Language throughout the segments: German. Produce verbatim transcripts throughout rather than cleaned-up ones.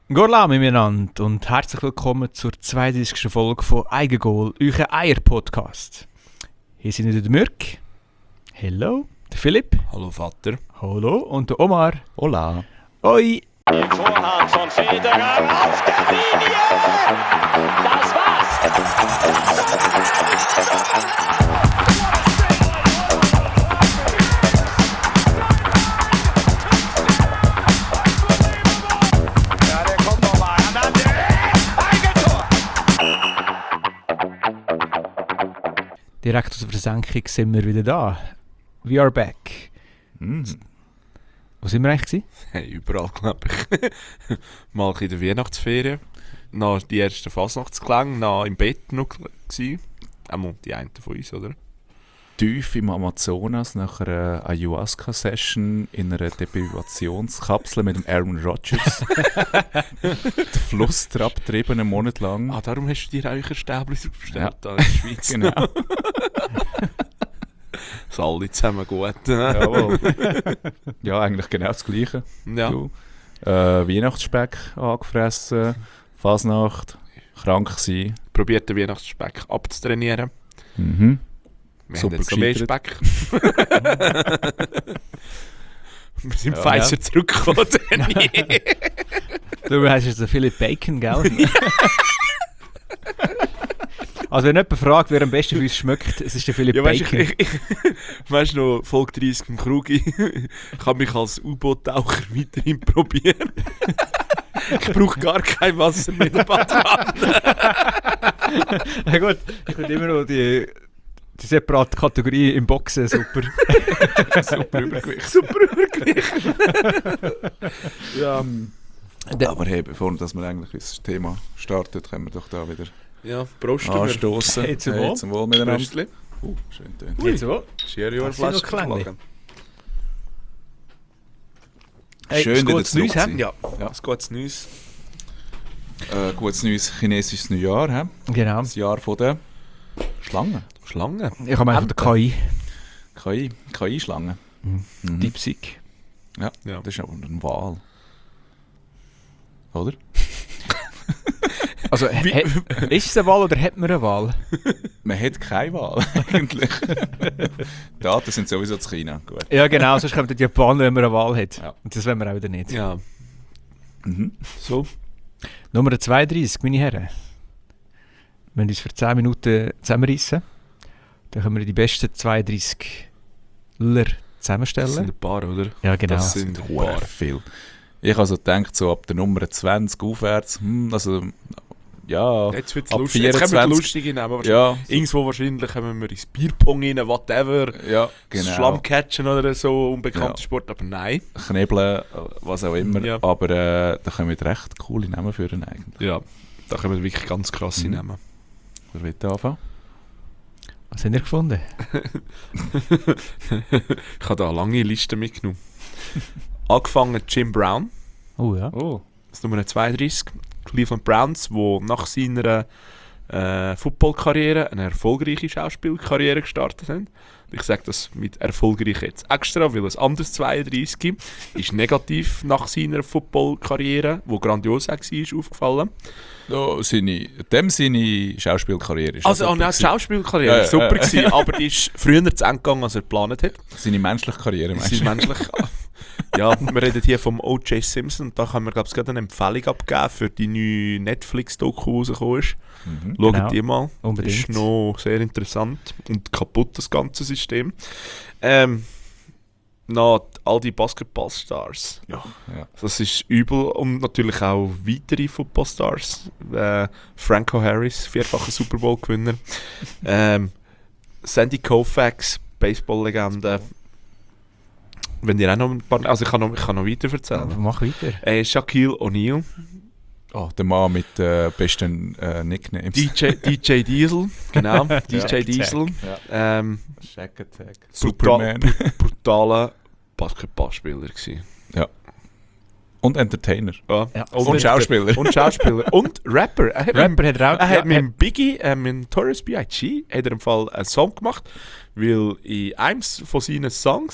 Gorla miteinander und herzlich willkommen zur zweiunddreißigsten Folge von Eigengoal, euer Eier-Podcast. Hier sind wieder der Mürk. Hello. Der Philipp. Hallo Vater. Hallo. Und der Omar. Hola. Oi. Vorhand von Federer auf der Linie. Das war's. Ja, der kommt noch mal. Und dann Eigentor. Direkt aus der Versenkung sind wir wieder da. We are back. Mm. Wo sind wir eigentlich gewesen? Hey, überall, glaube ich. Mal in der Weihnachtsferien. Noch die ersten Fasnachtsklänge, noch im Bett noch gewesen. Einmal die eine von uns, oder? Tief im Amazonas nach einer Ayahuasca-Session in einer Deprivationskapsel mit dem Aaron Rodgers. Den Flusstrap getrieben, einen Monat lang. Ah, darum hast du dir Räucherstäbchen bestellt Ja. da in der Schweiz. Genau. Das alle zusammen gut. Jawohl. Ja, eigentlich genau das Gleiche. Ja. Du. Äh, Weihnachtsspeck angefressen, Fasnacht, krank gewesen. Probiert den Weihnachtsspeck abzutrainieren. Mhm. Wir Super haben jetzt noch mehr gescheitert. Speck. Wir sind Ja, Pfizer ja. zurückgekommen. Danny. Du hast jetzt den Philipp Bacon, gell? Also wenn jemand fragt, wer am besten für uns schmeckt, es ist der Philipp Ja, weißt, Bacon. ich, ich, ich, weißt du noch, Folge dreißig im Krugi, ich kann mich als U-Boot-Taucher weiterhin probieren. Ich brauche gar kein Wasser mit der Badwanne. Na gut, ich finde immer noch die, die separate Kategorie im Boxen super. Super Übergewicht. Super Übergewicht. Ja, Aber hey, bevor dass wir eigentlich ins Thema startet, können wir doch da wieder ja, Prost. anstoßen. Hey, zum Wohl. zum Wohl miteinander. Prostli. Uh, schön tönt. Jetzt wo? Cheerio, Das sind noch Flasche Klänge. geschlagen. Hey, Schön, es wieder geht zu uns, zurück hä? sein. Ja, Ja. es geht Neues. Äh, gutes neues chinesisches Neujahr, he? Genau. Das Jahr von der Schlangen. Schlange. Ich habe einfach von der K I. K I, K I-Schlangen. Mhm. DeepSeek. Ja, Ja. das ist aber ein Wal. Oder? Also, Wie- he- ist es eine Wahl oder hat man eine Wahl? Man hat keine Wahl, eigentlich. Daten sind sowieso zu China. Gut. Ja genau, sonst kommt die Japaner, wenn man eine Wahl hat. Ja. Und das wollen wir auch wieder nicht. Ja, Mhm. so. Nummer zweiunddreißig, meine Herren. Wenn wir uns für zehn Minuten zusammenreissen, dann können wir die besten zweiunddreißig-ler Das zusammenstellen. sind ein paar, oder? Ja genau. Das sind ein Sehr paar. viel. Ich habe also gedacht, so ab der Nummer zwanzig aufwärts, hm, also, ja, Jetzt wird es ab lustig. Jetzt können wir die vierundzwanzig. lustige nehmen. wahrscheinlich. ja, Irgendwo wahrscheinlich kommen wir ins Bierpong rein, whatever. ja, genau. Schlammcatchen oder so, unbekannter Ja. Sport, aber nein. Knebeln, was auch immer. Ja. Aber äh, da können wir recht coole Namen führen eigentlich. Ja, da können wir wirklich ganz krasse Mhm. nehmen. Wer will da anfangen? Was habt ihr gefunden? Ich habe da eine lange Liste mitgenommen. Angefangen Jim Brown, Oh ja. Oh. das ist Nummer zweiunddreißig. Cleveland Browns, wo nach seiner äh, Football-Karriere eine erfolgreiche Schauspielkarriere gestartet haben. Ich sage das mit erfolgreich jetzt extra, weil ein anderes zweiunddreißig ist negativ nach seiner Football-Karriere, wo grandios auch war, aufgefallen. Ja, seine, dem seine Schauspielkarriere ist Also, super oh, nein, die gewesen. Schauspielkarriere Ja, war ja, super, ja. gewesen, aber die ist früher zu Ende gegangen, als er geplant hat. Seine menschliche Karriere, meinst Sie du? menschlich. Ja, wir reden hier vom O J Simpson und da können wir, glaube ich, gerade eine Empfehlung abgeben für die neue Netflix-Doku, die rausgekommen ist. Mhm. Schaut Genau. die mal. Unbedingt. Ist noch sehr interessant und kaputt, das ganze System. Ähm, noch all die Basketballstars. Ja, ja. Das ist übel. Und natürlich auch weitere Footballstars. Äh, Franco Harris, vierfacher Super Bowl-Gewinner. ähm, Sandy Koufax, Baseball-Legende. Wenn ihr auch noch ein paar... Also ich kann noch, ich kann noch weiter erzählen. Mach weiter. Äh, Shaquille O'Neal, Oh, der Mann mit äh, besten äh, Nicknames. D J, D J Diesel, genau, D J Ja. Diesel. Ja. Ähm, Shack Attack. Brutal- Superman. brutaler Basketballspieler gewesen. Und Entertainer. Ja. Ja. Und Schauspieler. Und Schauspieler. Und Rapper. Er hat mit, Rapper hat er auch. er hat ja, mit Biggie, äh, mit Notorious B I G hat er im Fall einen Song gemacht, weil in einem von seinen Songs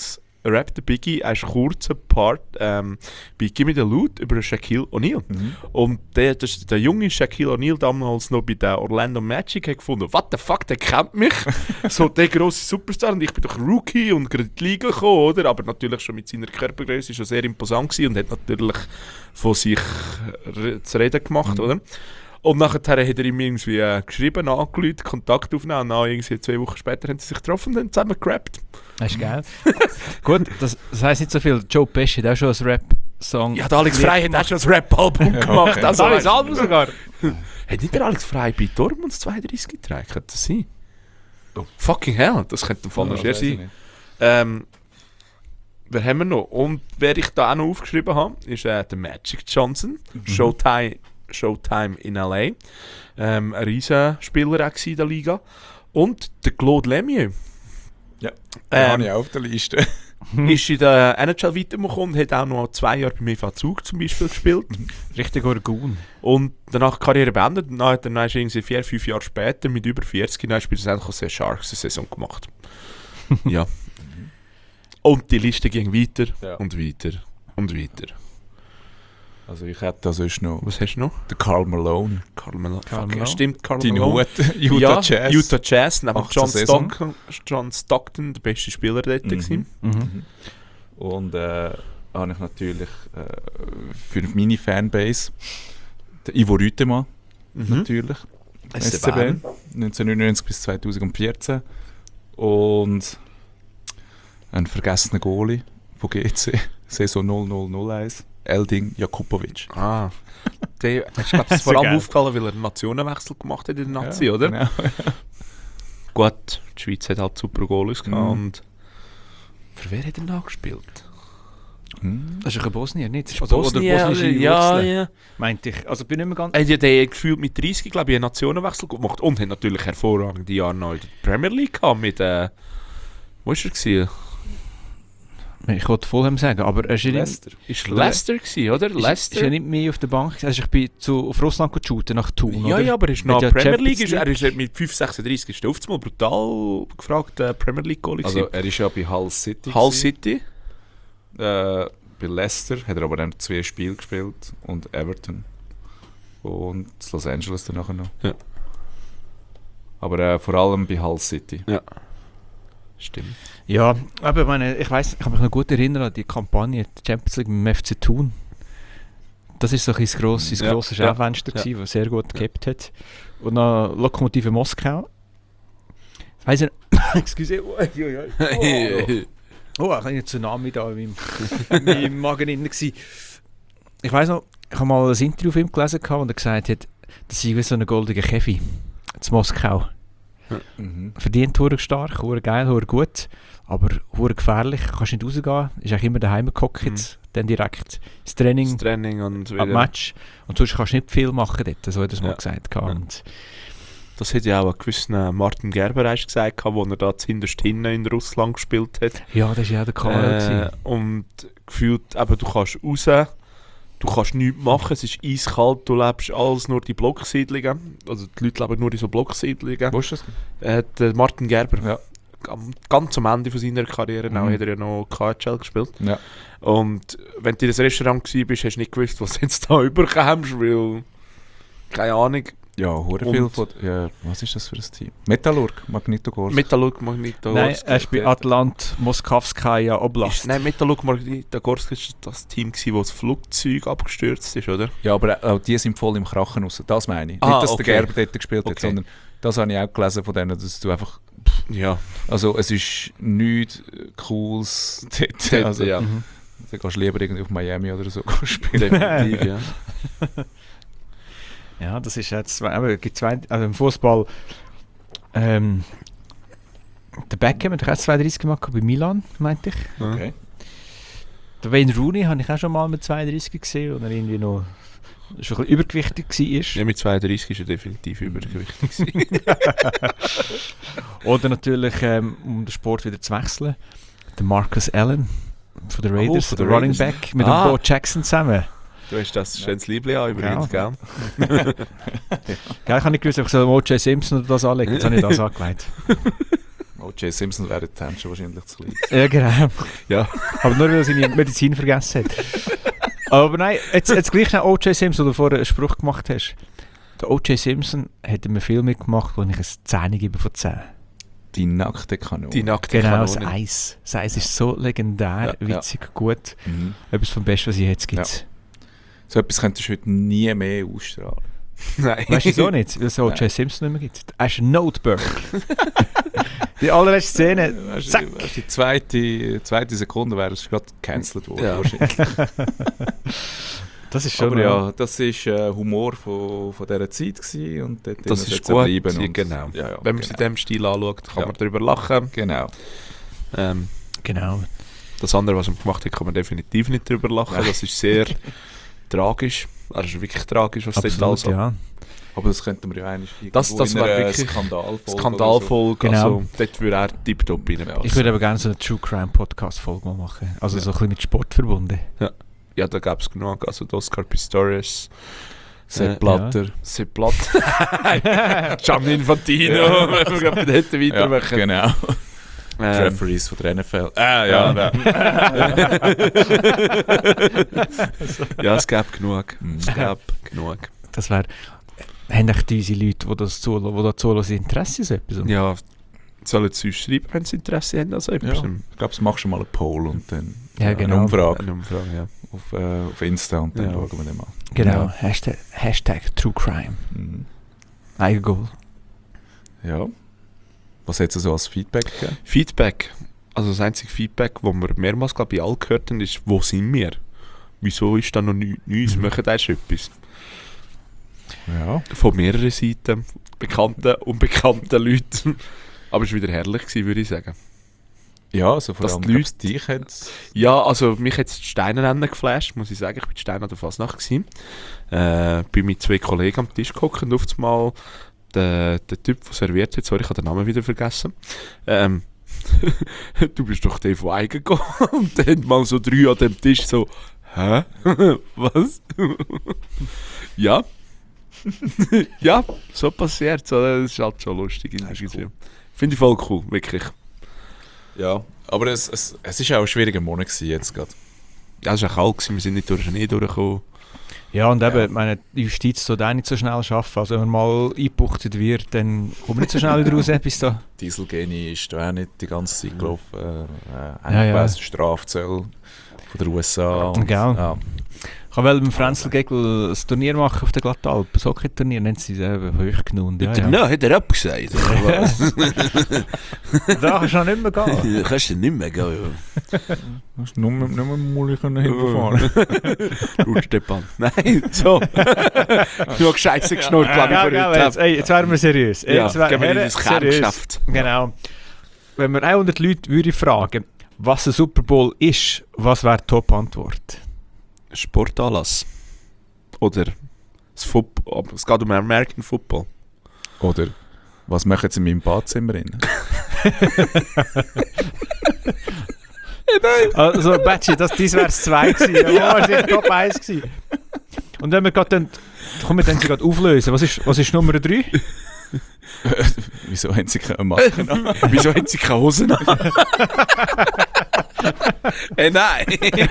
rappt der Biggie einen kurzen Part ähm, bei Gimme the Loot über Shaquille O'Neal. Mhm. Und der, das, der junge Shaquille O'Neal damals noch bei der Orlando Magic hat gefunden, what the fuck, der kennt mich. So der grosse Superstar und ich bin doch Rookie und gerade in die Liga gekommen, oder? Aber natürlich schon mit seiner Körpergröße schon sehr imposant gewesen und hat natürlich von sich re- zu reden gemacht, Mhm. oder? Und nachher hat er ihm irgendwie äh, geschrieben, angerufen, Kontakt aufgenommen und dann irgendwie zwei Wochen später haben sie sich getroffen und haben zusammen gerappt. Das ist geil. Gut, das, das heisst nicht so viel. Joe Pesci hat auch schon ein Rap-Song. Ja, der Alex Frey hat auch schon ein Rap-Album gemacht. Das Also, ist Album sogar. hat nicht der Alex Frey bei Dortmunds zweiunddreißig getragen? Könnte das sein? Oh. Fucking hell, das könnte im Fall noch Ja, schwer weiss ich sein. nicht. Ähm, wer haben wir noch? Und wer ich da auch noch aufgeschrieben habe, ist äh, der Magic Johnson. Mhm. Showtime, Showtime in L A. Ähm, ein Riesenspieler auch in der Liga. Und der Claude Lemieux. Ja, den Ähm, habe ich auch auf der Liste. ist in der N H L weitergekommen und hat auch noch zwei Jahre beim E V Zug zum Beispiel gespielt. Richtig Orgun. Und danach die Karriere beendet. Und dann hat er dann irgendwie vier, fünf Jahre später mit über vierzig dann spielt er sehr Sharks eine Saison gemacht. Ja. Und die Liste ging weiter Ja. und weiter und weiter. Also ich hätte da sonst noch Was hast du noch? den Karl Malone. Karl Malone. Karl Fuck, Malone. ja, stimmt, Karl Deine Malone. Hut, Utah ja, Jazz. Utah Jazz, neben achte John Saison. Stockton, John Stockton, der beste Spieler dort Mhm. gewesen. Mhm. Und äh, habe ich natürlich äh, für meine Fanbase den Ivo Rütemann Mhm. natürlich. S C S C B, Bern. neunzehnhundertneunundneunzig bis zweitausendvierzehn. Und ein vergessener Goalie von G C, Saison null null null eins, Eldin Jakubovic. Ah. Der ist glaub, das vor So allem geil. aufgefallen, weil er einen Nationenwechsel gemacht hat in der Nazi, oder? Genau. Gut, die Schweiz hat halt super Goalies gehabt. Mhm. Und für wer hat er nachgespielt? Hm. Das ist ein Bosnier, nicht? Ist Oder, Bosnien, oder bosnische ja, Wurzeln, ja. meinte ich. Also bin nicht mehr ganz... Er hat ja gefühlt mit dreißig, glaube ich, einen Nationenwechsel gemacht und hat natürlich hervorragende Jahre noch in der Premier League gehabt mit, äh, wo war er gewesen? Ich wollte Fulham sagen, aber er ist ja nicht, Leicester. Ist Oder- Leicester gewesen, oder? ist, ist Leicester? ja nicht mehr auf der Bank. Also ich bin zu, auf Russland geshootet, nach Thun, Ja, oder? ja, aber er ist noch Mit der Premier League, Champions ist, er ist ja mit fünf sechsunddreißig ist er auf einmal brutal gefragt, äh, Premier League Goalie Also gewesen. er ist ja bei Hull City. Hull gewesen. City. Äh, bei Leicester hat er aber dann zwei Spiele gespielt und Everton. Und Los Angeles dann nachher noch. Ja. Aber äh, vor allem bei Hull City. Stimmt. Ja, aber ich meine, ich weiss, ich kann mich noch gut erinnern an die Kampagne der Champions League mit dem F C Thun. Das war so ein bisschen das grosse, das Ja, grosse ja, Schaufenster, ja. gewesen, das sehr gut gehabt hat. Und dann Lokomotive Moskau. Ich weiss nicht, excuse, oh, oh, oh, ein kleiner Tsunami da in meinem, in meinem Magen drin gewesen. Ich weiss noch, ich habe mal ein Interview von ihm gelesen, wo er gesagt hat, das sei wie so eine goldene Käfi zu Moskau. Mhm. Verdient hure stark, hure geil, hure gut, aber hure gefährlich, kannst nicht rausgehen, ist eigentlich immer daheim gehockt, Mhm. dann direkt das Training, Das Training und am wieder. Match und sonst kannst du nicht viel machen dort, so hat er es Ja. mal gesagt. Ja. Und Das hat ja auch ein gewisser Martin Gerber erst gesagt, wo er da zuhinterst hinten in Russland gespielt hat. ja, das war ja der Kanal. Äh, und gefühlt, eben, du kannst raus, du kannst nichts machen, es ist eiskalt, du lebst alles nur die Blocksiedlungen. Also die Leute leben nur in so Blocksiedlungen. Wo ist das? Äh, der Martin Gerber, Ja. am, ganz am Ende von seiner Karriere Mhm. auch, hat er ja noch K H L gespielt. Ja. Und wenn du in einem Restaurant warst, hast du nicht gewusst, was du jetzt da überkommst, weil, keine Ahnung, Ja, hure viel Und- von... Ja, was ist das für ein Team? Metallurg, Magnitogorsk. Metallurg Magnitogorsk. Nein, er ist bei Atlant Moskowskaja Oblast. Ist, nein, Metallurg Magnitogorsk ist das Team, gewesen, wo das Flugzeug abgestürzt ist, oder? Ja, aber auch die sind voll im Krachen raus. Das meine ich. Ah, Nicht, dass okay. der Gerber dort gespielt hat, Okay. sondern das habe ich auch gelesen von denen, dass du einfach... Ja. Also es ist nichts Cooles dort. Also, ja. Mhm. dann kannst du lieber irgendwie auf Miami oder so spielen. Definitiv, ja. Ja, das ist jetzt, aber es gibt zwei, also im Fußball, ähm, der Beckham hat auch zweiunddreißig gemacht bei Milan, meinte ich. Okay. Der Wayne Rooney habe ich auch schon mal mit zweiunddreißig gesehen, und er irgendwie noch schon ein bisschen übergewichtig war. Ja, mit zweiunddreißig ist er definitiv übergewichtig gewesen. Oder natürlich, ähm, um den Sport wieder zu wechseln, der Marcus Allen von den Raiders, von der den Running Raiders. Back mit Ah. dem Bo Jackson zusammen. Du hast das schönes Liebling an übrigens, Ja. gell? Ja, ich habe nicht gewusst, ob ich so O J Simpson oder das anlegen, jetzt habe ich das angelegt. O J Simpson wäre die Attention wahrscheinlich zu klein. Ja, genau. Ja. Aber nur, weil er seine Medizin vergessen hat. Aber nein, jetzt, jetzt gleich noch O J Simpson, wo du vorher einen Spruch gemacht hast. Der O J Simpson hat einen Film mitgemacht, wo ich ein zehn gebe von zehn. Die nackte Kanone. Die nackte Genau, das Kanone. Eis. Das Eis ist so legendär, Ja, ja. witzig, gut. Mhm. Etwas vom Besten, was es jetzt gibt. So etwas könntest du heute nie mehr ausstrahlen. Nein. Weißt du wieso nicht? Weil es O J Simpson nicht mehr gibt. Er ist ein Notebook. Die allerletzte Szene, Weißt du, zack. weißt du, die zweite, zweite Sekunde wäre es gerade gecancelt worden. Ja. Wahrscheinlich. Das ist schon Aber ja, das war äh, Humor von, von dieser Zeit gewesen und dort Das soll's ist gut, bleiben. Und, genau. Ja, ja, Wenn man es in genau. diesem Stil anschaut, kann Ja. man darüber lachen. Genau. Ähm, Genau. das andere, was man gemacht hat, kann man definitiv nicht darüber lachen. Nein. Das ist sehr tragisch. Das ist wirklich tragisch, was dort Absolut, alles ja. Aber das könnten wir ja eigentlich Das- das in wäre einer wirklich Skandalfolge Skandalfolge. Genau. Also, dort würde er tiptop reinpassen. Ich würde aber gerne so eine True Crime Podcast Folge mal machen. Also so ein bisschen mit Sport verbunden. Ja, da gab es genug. Also Oscar Pistorius, Sepp Äh, Blatter. Sepp Blatter, Gianni Infantino, wenn wir gerade dort weitermachen. genau. Ähm, Referees von der N F L. Ah, ja. ja. ja. ja, es gab genug. Mhm. Es gab genug. Das wäre... Haben echt unsere Leute, die das zuhören, die da zuhören, Interesse an so etwas? Ja, sollen sie uns schreiben, wenn sie Interesse haben. Also etwas. Ja. Ich glaube, machst du mal einen Poll und dann Ja, äh, genau. eine Umfrage Eine Umfrage, ja. auf, äh, auf Insta und dann Ja. schauen wir den mal. Genau. Ja. Hashtag, Hashtag True Crime. Mhm. Eigengoal. Ja. Was hat es so als Feedback gegeben? Feedback. Also das einzige Feedback, das wir mehrmals glaub, bei allen gehört haben, ist, wo sind wir? Wieso ist da noch nichts Neues? Mhm. Machen erst etwas? Ja. Von mehreren Seiten, bekannten, unbekannten Leuten. Aber es war wieder herrlich, gewesen, würde ich sagen. Ja, also vor Dass allem die glaub's, dich hat Ja, also mich hat die Steinenrennen geflasht, muss ich sagen. Ich war die Steine an der Fasnacht gewesen. Äh, bin mit zwei Kollegen am Tisch gehockt und auf einmal der, der Typ, der serviert hat, sorry, ich habe den Namen wieder vergessen. Ähm, du bist doch der von Eigen gekommen. Und dann mal so drei an dem Tisch so, hä? Was? ja. ja, so passiert. So, das ist halt schon lustig. Das ist cool. Finde ich voll cool, wirklich. Ja, aber es, es, es ist auch ein schwieriger Monat gewesen jetzt gerade. Ja, es war auch kalt, gewesen, wir sind nicht durch den Schnee durchgekommen. Ja, und eben, Ja. meine die Justiz soll auch nicht so schnell arbeiten. Also wenn man mal eingebuchtet wird, dann kommt man nicht so schnell wieder raus, bis da... Dieselgeni ist da auch nicht die ganze Zeit gelaufen. Äh, Ja, ja. äh, Strafzölle von der U S A. Und, Gell. ja. Ich wollte beim Frenzel-Gegel ein Turnier machen auf der Glattalp. Ein Hockey-Turnier, nennen sie es eben hoch genannt. Ja, ja. No, hat er abgesagt. Da kannst du noch nicht mehr gehen. Du kannst du nicht mehr gehen. Hast du nur, nur mal hinterfahren? Du Stefan. Nein, so. Nur Scheiße geschnurrt, glaube ich, Ja, vor gell, heute. jetzt, ey, jetzt wären wir seriös. Ja, Jetzt wär- gehen wir in Herren, das Kerngeschäft. Genau. Wenn wir hundert Leute würde fragen, was ein Super Bowl ist, was wäre die Top-Antwort? Sportanlass. Oder das Football. Es geht um American Football. Oder was machen sie in meinem Badzimmer rein? Also, Batschi, das, das wäre das zwei gewesen. Ja, das wäre Top eins gewesen. Und wenn wir gerade dann... Komm, wir dann sie gerade auflösen. Was ist, was ist Nummer drei? Wieso haben sie keine Maske an? Wieso hat sie keine Hosen an? äh, nein.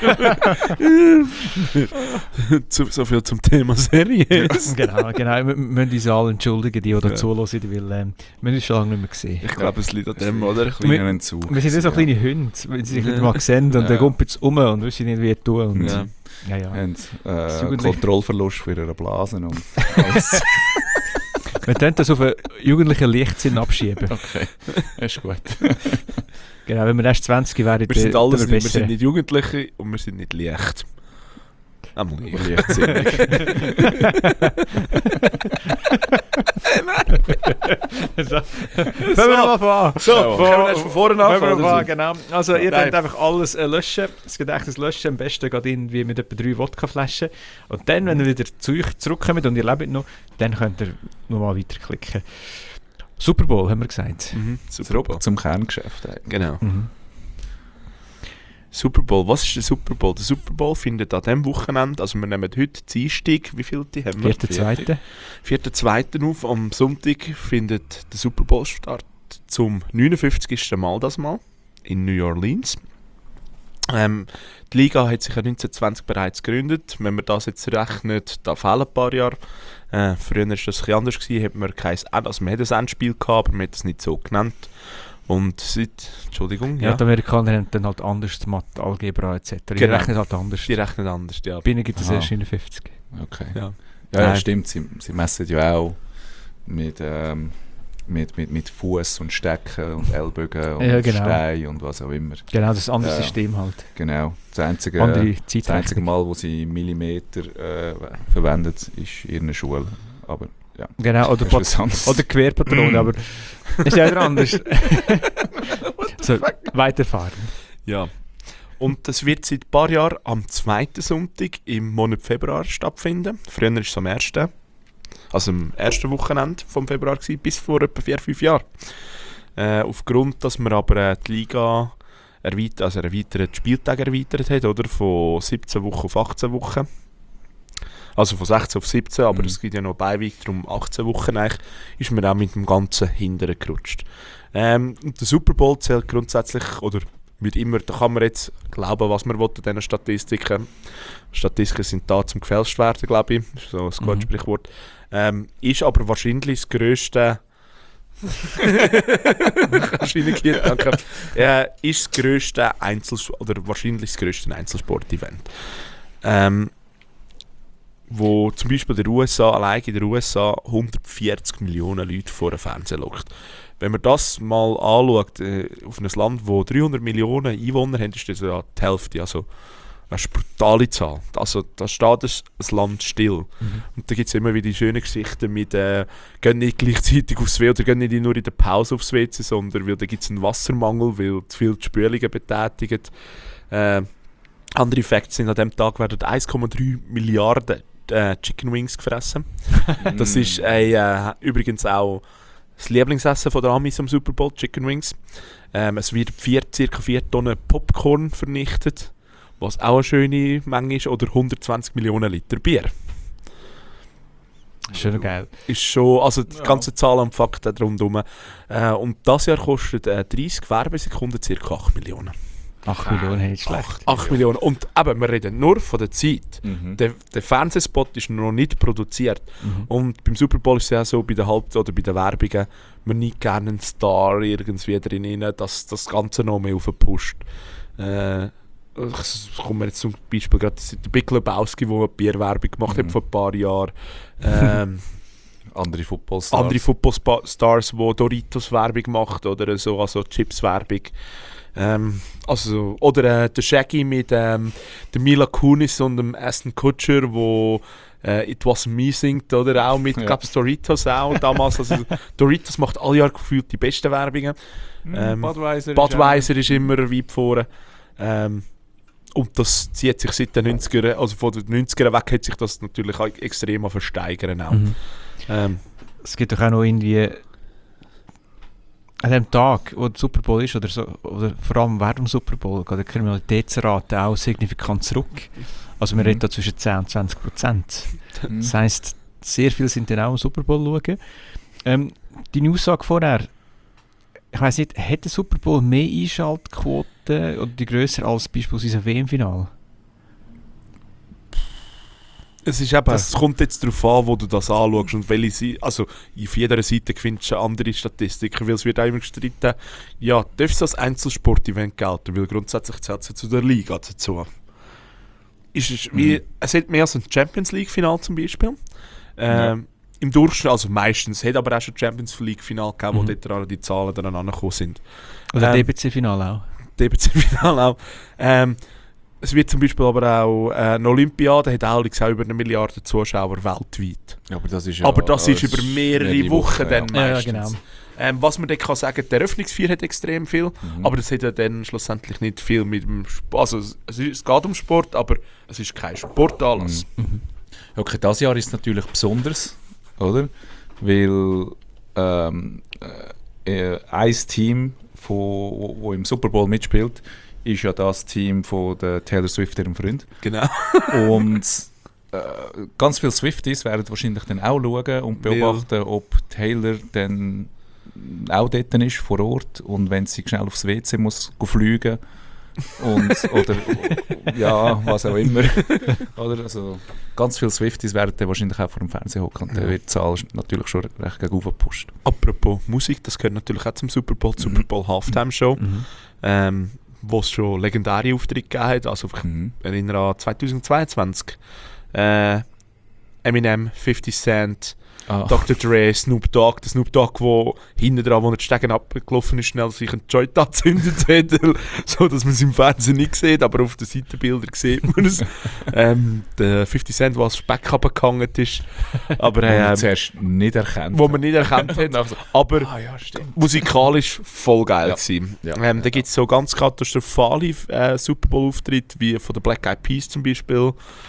so, so viel zum Thema Serie. Genau, genau. Wir, wir müssen uns alle entschuldigen, die, die Ja. zuhören, weil ähm, wir haben uns schon lange nicht mehr gesehen. Ich glaube, es liegt an dem, oder? Kleinen Zug. Wir sind wie so kleine Hunde, wenn sie sich nicht mal sehen und Ja. dann kommt es um und wissen nicht, wie tun. Und Ja. ja, ja. haben äh, Jugendliche. Kontrollverlust für ihre Blasen und alles. Wir können das auf einen jugendlichen Leichtsinn abschieben. Okay, ist gut. Genau, wenn wir erst zwanzig wären, Wir sind dann alles dann nicht, wir besser. sind nicht Jugendliche und wir sind nicht leicht. Einmal Aber nicht. leichtsinnig. so. Fangen wir mal von an. So, Ja. können wir erst von vorne Fangen wir anfangen? mal an, oder genau. Also ihr Nein. könnt einfach alles äh, löschen, das Gedächtnis löschen, am besten geht irgendwie mit etwa drei Wodkaflaschen. Und dann, wenn ihr wieder zu euch zurückkommt und ihr lebt noch, dann könnt ihr nochmal weiterklicken. Super Bowl, haben wir gesagt. so? Mhm, Super Bowl. Zurück zum Kerngeschäft eigentlich. Genau. Mhm. Super Bowl. Was ist der Super Bowl? Der Super Bowl findet an diesem Wochenende, also wir nehmen heute Dienstag, wie viel die haben wir? Vierter, zweiter. vierten zweiten auf. Am Sonntag findet der Super Bowl statt. zum neunundfünfzigsten Mal das Mal in New Orleans. Ähm, die Liga hat sich ja neunzehnhundertzwanzig bereits gegründet. Wenn man das jetzt rechnet, da fehlen ein paar Jahre. Äh, früher war das ein bisschen anders, gewesen, hat man kein End, also man hat ein Endspiel gehabt, aber man hat es nicht so genannt. Und seit, Entschuldigung, Ja, ja, die Amerikaner haben dann halt anders Mathe, Algebra et cetera. Die Genau. rechnen halt anders. die rechnen anders, ja. Bei ihnen gibt es Aha. erst neunundfünfzig. Okay. ja. Ja, ja Nein. stimmt. Sie, sie messen ja auch mit, ähm, mit, mit, mit Fuß und Stecken und Ellbogen und Ja, genau. Stein und was auch immer. Genau, das ist ein anderes Ja. System halt. Genau. Das einzige, Andere das einzige Zeitrechnung. Mal, wo sie Millimeter äh, verwendet, ist in einer Schule. Aber ja, Genau, oder, das ist was anderes. oder Querpatrone, aber ist ja wieder anders. So, weiterfahren. Ja. Und das wird seit ein paar Jahren am zweiten Sonntag im Monat Februar stattfinden. Früher war es am ersten Also am ersten Wochenende vom Februar gewesen, bis vor etwa vier, fünf Jahren. Äh, aufgrund, dass man aber äh, die Liga erweitert, also erweitert, Spieltag erweitert hat, oder? Von siebzehn Wochen auf achtzehn Wochen. Also von sechzehn auf siebzehn, aber Mhm. es gibt ja noch Beiweg, darum achtzehn Wochen eigentlich, ist man auch mit dem Ganzen hindern gerutscht. Ähm, und der Super Bowl zählt grundsätzlich, oder wird immer, da kann man jetzt glauben, was man will an diesen Statistiken. Statistiken sind da zum gefälscht werden, glaube ich. Das ist so ein Mhm. gutes Sprichwort. Ähm, ist aber wahrscheinlich das grösste wahrscheinlich hier, danke. Äh, ist das grösste Einzels- oder wahrscheinlich das grösste Einzelsport-Event. Ähm, wo zum Beispiel der U S A, allein in der U S A hundertvierzig Millionen Leute vor den Fernseher lockt. Wenn man das mal anschaut, äh, auf ein Land, das dreihundert Millionen Einwohner hat, ist das ja die Hälfte. Also eine brutale Zahl. Also da steht das, das Land still. Mhm. Und da gibt es immer wieder die schönen Geschichten mit äh, «Gehen nicht gleichzeitig aufs W C oder gehen nicht nur in der Pause aufs W C, sondern weil da gibt es einen Wassermangel, weil zu viele die Spülungen betätigen.» Äh, andere Facts sind, an diesem Tag werden eins Komma drei Milliarden äh, Chicken Wings gefressen. Das ist äh, äh, übrigens auch das Lieblingsessen von der Amis am Super Bowl, Chicken Wings. Ähm, es wird vier, ca. vier Tonnen Popcorn vernichtet, was auch eine schöne Menge ist, oder hundertzwanzig Millionen Liter Bier. Schön geil. Ist schon, also die Ja. ganze Zahl und Fakten rundherum. Äh, und das Jahr kostet äh, dreißig Werbesekunden ca. acht Millionen. acht Millionen hätte ich schlecht. acht Millionen. Und eben, wir reden nur von der Zeit. Mhm. Der, der Fernsehspot ist noch nicht produziert. Mhm. Und beim Super Bowl ist es ja so, bei den Haupt- oder bei den Werbungen, man nicht gerne einen Star irgendwie drin rein, dass das Ganze noch mehr aufpusht. Äh, ich komme mir jetzt zum Beispiel gerade der Big Lebowski, der eine Bierwerbung gemacht hat Mhm. vor ein paar Jahren. Ähm, Andere Footballstars. andere Footballstars, die Doritos-Werbung macht oder so, also Chips-Werbung. Ähm, also, oder äh, der Shaggy mit ähm, der Mila Kunis und dem Aston Kutcher, wo äh, «It Was Me» singt, oder auch mit, Ja. gab's Doritos auch damals. Also, Doritos macht alle Jahre gefühlt die besten Werbungen. Mhm, ähm, Budweiser. Budweiser ist immer weit vorne. Ähm, und das zieht sich seit den neunzigern, also von den neunzigern weg hat sich das natürlich auch extrem versteigern auch. Mhm. Ähm, Es gibt doch auch noch irgendwie an dem Tag, wo der Super Bowl ist, oder, so, oder vor allem während dem Super Bowl, geht die Kriminalitätsrate auch signifikant zurück. Also wir Mhm. reden da zwischen zehn und zwanzig Prozent. Mhm. Das heisst, sehr viele sind dann auch am Super Bowl schauen. Ähm, deine Aussage vorher, ich weiss nicht, hat der Super Bowl mehr Einschaltquoten oder die grösser als beispielsweise ein W M-Final? Es ist eben, es kommt jetzt darauf an, wo du das anschaust und welche Seite, also auf jeder Seite findest du andere Statistiken, weil es wird auch immer gestritten, ja, darf es als Einzelsport-Event gelten, weil grundsätzlich zählt es ja zu der Liga dazu. Ist es, wie, es hat mehr als ein Champions-League-Final zum Beispiel. Ähm, Im Durchschnitt, also meistens, es hat aber auch schon Champions League-Final gegeben, Mhm. wo dort die Zahlen dann angekommen sind. Oder Ähm, D B C-Final auch? D B C-Final auch. Ähm, es wird zum Beispiel aber auch äh, eine Olympiade, hat auch über eine Milliarde Zuschauer weltweit. Aber das ist, ja Aber das ist alles über mehrere Wochen dann Ja, ja, meistens. genau. Ähm, was man dann kann sagen, die Eröffnungsfeier hat extrem viel, Mhm. aber das hat ja dann schlussendlich nicht viel mit dem Sport. Also es, es, ist, es geht um Sport, aber es ist kein Sportanlass. Mhm. Okay, das Jahr ist natürlich besonders, oder? Weil ähm, äh, ein Team, von, wo, wo im Super Bowl mitspielt, ist ja das Team von der Taylor Swift, ihrem Freund. Genau. Und äh, ganz viele Swifties werden wahrscheinlich dann auch schauen und Weil- beobachten, ob Taylor dann auch dort ist, vor Ort, und wenn sie schnell aufs W C muss fliegen und, oder ja, was auch immer. Oder, also, ganz viele Swifties werden dann wahrscheinlich auch vor dem Fernseher hocken und dann wird die Zahl natürlich schon recht gegen gepusht. Apropos Musik, das gehört natürlich auch zum Super Bowl, die Mhm. Super Bowl Halftime Show, Mhm. ähm, wo es schon legendäre Auftritte gegeben hat. Also ich Mhm. erinnere an zweitausendzweiundzwanzig. Äh, Eminem, fifty Cent, Ah. Doktor Dre, Snoop Dogg. Der Snoop Dogg, der hinten dran, wo er die Stegen abgelaufen ist, schnell sich einen Joint angezündet hat, so dass man es im Fernsehen nicht sieht, aber auf den Seitenbildern sieht man es. ähm, der fifty Cent, der als Speck abgehangen ist, aber Wo man ähm, zuerst nicht erkannt wo man nicht erkannt hat, hat. aber Ah ja, stimmt. musikalisch voll geil Ja. gewesen. Ja. Ähm, da gibt es so ganz katastrophale äh, Super Bowl-Auftritte, wie von den Black Eyed Peas zum Beispiel.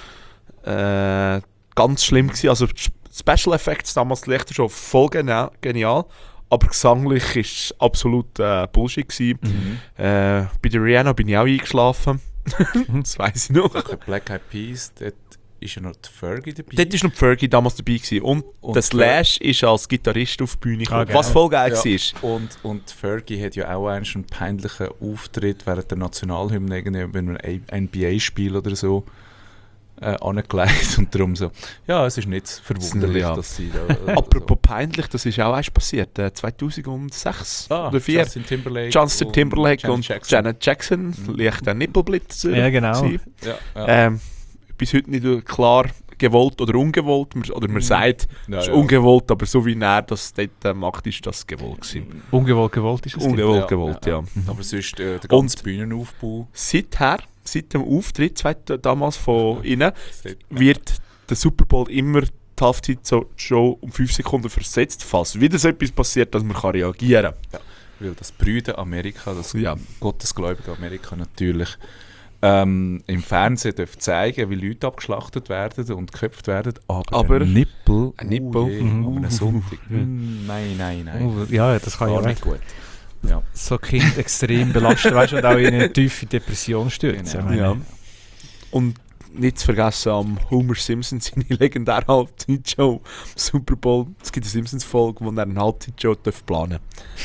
Äh, ganz schlimm gewesen. Also die Special Effects damals, die Lichter schon voll genial, genial, aber gesanglich ist es absolut äh, Bullshit gewesen. Mhm. Äh, bei der Rihanna bin ich auch eingeschlafen. Das weiss ich noch. Okay, Black Eyed Peas, dort ist ja noch die Fergie dabei. Dort war noch Fergie damals dabei gewesen. Und, Und der Slash ist als Gitarrist auf die Bühne gekommen, Ah, geil. was voll geil Ja. war. Und, und Fergie hat ja auch einen schon peinlichen Auftritt während der Nationalhymne irgendwie bei einem N B A-Spiel oder so äh, angelegt und darum so. Ja, es ist nicht verwunderlich, Ja. dass sie da... äh, Apropos peinlich, das ist auch erst passiert, äh, zweitausendsechs so. ah, oder zweitausendvier. Justin Timberlake, Justin Timberlake und, Janet Jackson. Janet Jackson, leicht ein Nippelblitzer. Ja, genau. gewesen. Ja, ja. Ähm, bis heute nicht klar gewollt oder ungewollt. Man- Oder man sagt, Ja, es ist ja. ungewollt, aber so wie er das dort äh, macht, ist das gewollt gewesen. Ungewollt gewollt ist es. Ungewollt Ja, gewollt, ja. Aber sonst äh, der Und- ganze Bühnenaufbau... Seither, seit dem Auftritt zweit- damals von ihnen, wird der Super Bowl immer die Halbzeit-Show um fünf Sekunden versetzt, falls wieder so etwas passiert, dass man kann reagieren kann. Weil das Brüder Amerika, das Ja. gottesgläubige Amerika natürlich, ähm, im Fernsehen darf zeigen, wie Leute abgeschlachtet werden und geköpft werden, aber, Aber ein Nippel, ein Nippel, oh je, mhm. an einem Sonntag, mm, nein, nein, nein, Oh, ja, das kann ja gar auch nicht gut. Ja. so Kind extrem belasten, weißt du, und auch in eine tiefe Depression stürzen. Genau. Ich meine, Ja. Und nicht zu vergessen am Homer Simpson seine legendäre Halbzeitshow Super Bowl. Es gibt eine Simpsons-Folge, wo er eine Halbzeitshow darf planen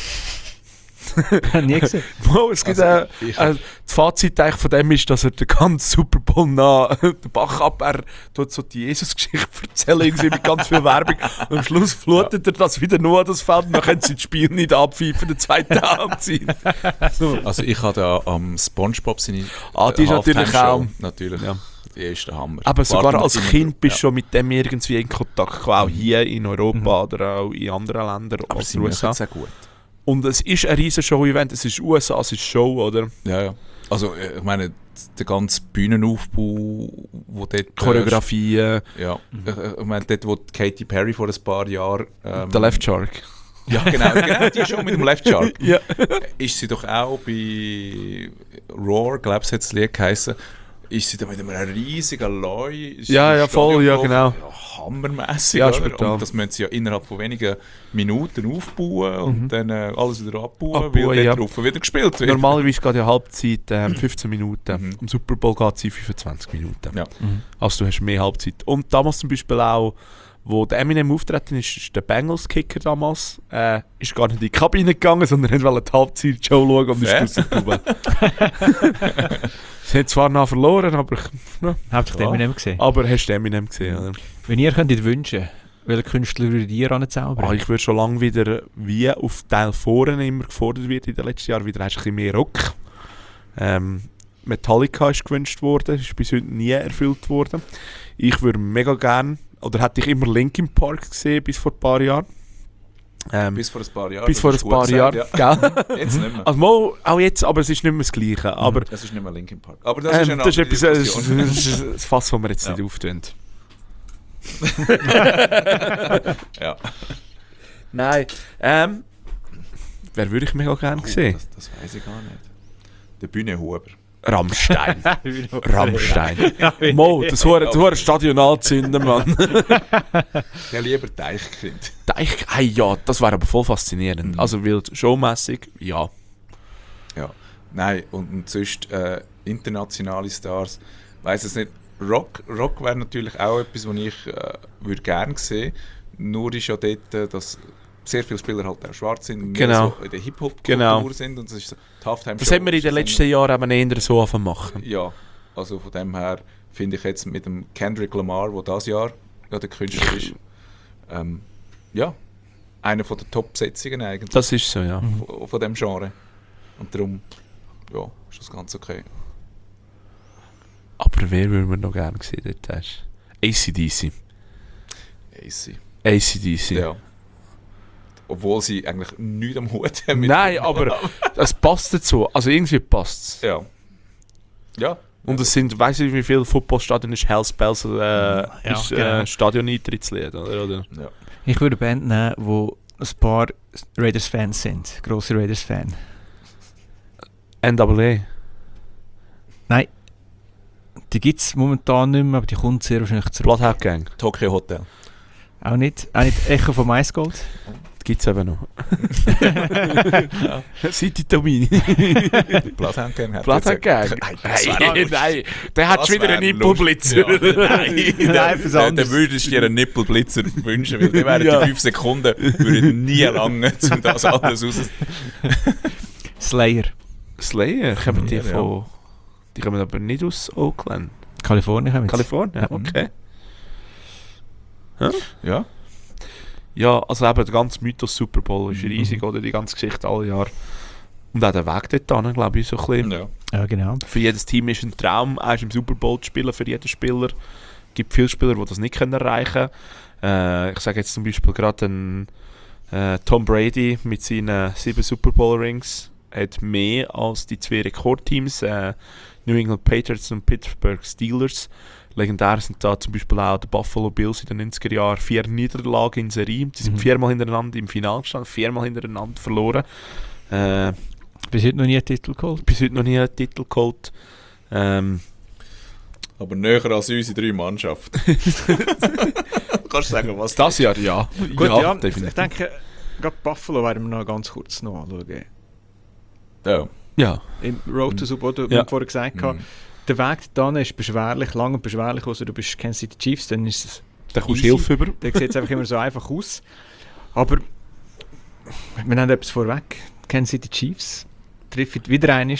nie gesehen. Wow, es gibt Also, äh, ich- äh, das Fazit eigentlich von dem ist, dass er den ganzen Super Bowl nach den Bach ab, er tut so die Jesus-Geschichte erzählen, irgendwie mit ganz viel Werbung. Und am Schluss flutet er das wieder nur an das Feld und dann können sie das Spiel nicht abpfeifen, der zweite Halbzeit. So. Also ich habe da am SpongeBob seine Ah, die ist äh, natürlich Halftime-Show, auch- natürlich, Ja. die ist der Hammer. Aber sogar Warten wir als immer Kind bist du drauf. schon mit dem irgendwie in Kontakt gekommen, auch hier in Europa oder auch in anderen Ländern Aber als sie den U machen S A. es auch gut. Und es ist ein riesen Show-Event, es ist U S A, es ist Show, oder? Ja, ja. Also äh, ich meine, der ganze Bühnenaufbau, wo dort... äh, Choreografien, Ja, äh, ich meine, dort, wo die Katy Perry vor ein paar Jahren... Ähm, der Left Shark. Ja, genau, genau, die schon mit dem Left Shark. Ja. Ist sie doch auch bei Roar, glaube ich, hat das Lied geheißen, ist sie da mit einem riesigen Leu... ist sie Ja, im ja, voll, Stadion ja, gelaufen. genau. Ja, hammermässig, Ja, oder? ist brutal. Und das müssen sie ja innerhalb von wenigen Minuten aufbauen und dann äh, alles wieder abbauen, Abbauen, weil ja. dort drauf wieder gespielt wird. Normalerweise geht ja Halbzeit ähm, fünfzehn Minuten. Mhm. Im Super Bowl geht sie fünfundzwanzig Minuten. Ja. Also du hast mehr Halbzeit. Und damals zum Beispiel auch, wo der Eminem auftreten ist, ist der Bengals-Kicker damals, äh, ist gar nicht in die Kabine gegangen, sondern wollte die Halbzeit-Show schauen und ist Fair. rausgekommen. Sie haben zwar noch verloren, aber, ja, Habt ihr Ja. Eminem gesehen? aber hast du Eminem gesehen, oder? Wenn ihr könntet wünschen, welche Künstler würdet ihr anzaubern? Ah, ich würde schon lange wieder, wie auf Teil vorne immer gefordert wird in den letzten Jahren, wieder hast du ein bisschen mehr Rock. Ähm, Metallica ist gewünscht worden, ist bis heute nie erfüllt worden. Ich würde mega gerne, oder hätte ich immer Linkin Park gesehen bis vor ein paar Jahren. Ähm, bis Bis vor ein paar Jahren. bis das vor ist ein gut paar gesagt, Jahren, Ja. gell? Jetzt nicht mehr. Also mal, auch jetzt, aber es ist nicht mehr das Gleiche. Aber Das ist nicht mehr Linkin Park. Aber das das, ist ähm, eine das ist andere etwas, das ist, Diskussion. das ist ein Fass, das wir jetzt Ja. nicht auftun. Ja. Nein. Ähm, wer würde ich mega gerne sehen? Das, das weiß ich gar nicht. Der Bühnenhuber. Rammstein. Rammstein. Rammstein. Mo, das hohe das hohe Stadion anzünden, Mann. Ja, lieber Teichkind. Ich, hey, ja, das wäre aber voll faszinierend. Mhm. Also wild, showmässig, ja. Ja. Nein, und, und sonst äh, internationale Stars, weiss es nicht. Rock, Rock wäre natürlich auch etwas, was ich äh, würde gerne sehen. Nur ist ja dort, äh, dass sehr viele Spieler halt auch schwarz sind, mehr Genau. so in der Hip-Hop-Kultur Genau. sind. Und das ist so, die Halftime Das haben wir in den letzten Jahren eben eher so anfangen machen. Ja, also von dem her finde ich jetzt mit dem Kendrick Lamar, der dieses Jahr ja, der Künstler ist, ähm, ja, einer von den Top-Besetzungen eigentlich Das ist so, ja. von, von dem Genre. Und darum, ja, ist das ganz okay. Aber wer würde man noch gerne sehen dort? hast? A C D C. Easy. A C D C. Ja. Obwohl sie eigentlich nichts am Hut haben. mit- Nein, aber es passt dazu. Also irgendwie passt es. Ja. Ja. Und es sind, weiss ich wie viele Footballstadien ist Hells Bells äh, Ja, ist, genau. äh, Stadion-Eintrittslied, oder? oder? Ja. Ich würde eine Band nehmen, wo ein paar Raiders-Fans sind. Grosse Raiders-Fans. N A A. Nein. Die gibt es momentan nicht mehr, aber die kommt sehr wahrscheinlich zurück. Bloodhound Gang. Tokyo Hotel. Auch nicht, auch nicht Echo von Maisgold. Gibt es eben noch. City Tomini. Bloodhound Gang hat Bloodhound Gang. Nein, das wär Nein, lustig. nein. Der hat Das schon wieder wär einen Nippelblitzer. lustig. Ja. Nein, Nein, etwas dann, anderes. dann würdest du dir einen Nippelblitzer wünschen, weil die wären Ja. die fünf Sekunden würden nie lange, um das alles raus. Slayer. Slayer, kommen die Ja, ja. von... Die kommen aber nicht aus Oakland. Kalifornien haben wir jetzt. Kalifornien? Okay. Ja. Ja, also eben der ganze Mythos Super Bowl ist Mhm. riesig, oder? Die ganze Geschichte alle Jahre. Und auch der Weg dort, glaube ich, so ein bisschen. Ja. Ja, genau. Für jedes Team ist ein Traum, eins im Super Bowl zu spielen, für jeden Spieler. Es gibt viele Spieler, die das nicht können erreichen können. Äh, ich sage jetzt zum Beispiel gerade einen äh, Tom Brady mit seinen sieben Super Bowl Rings hat mehr als die zwei Rekordteams, äh, New England Patriots und Pittsburgh Steelers. Legendär sind da zum Beispiel auch die Buffalo Bills in den neunziger Jahren. Vier Niederlagen in Serie. Die sind Mhm. viermal hintereinander im Finale gestanden, viermal hintereinander verloren. Äh, Bis heute noch nie einen Titel geholt. bis heute noch nie einen Titel geholt. Ähm, Aber näher als unsere drei Mannschaften. Kannst du sagen, was das Jahr ja. Gut, ja, definitiv. ich denke, gerade Buffalo werden wir noch ganz kurz noch anschauen. Ja. Ja. Im Road to Super Bowl, wie Ja. ich vorher gesagt habe, Mhm. der Weg dann ist beschwerlich, lang und beschwerlich, also du bist Kansas City Chiefs, dann ist es, Da kommst du Easy. Hilfe über. dann sieht es einfach immer so einfach aus. Aber wir nehmen etwas vorweg. Kansas City Chiefs treffen wieder einmal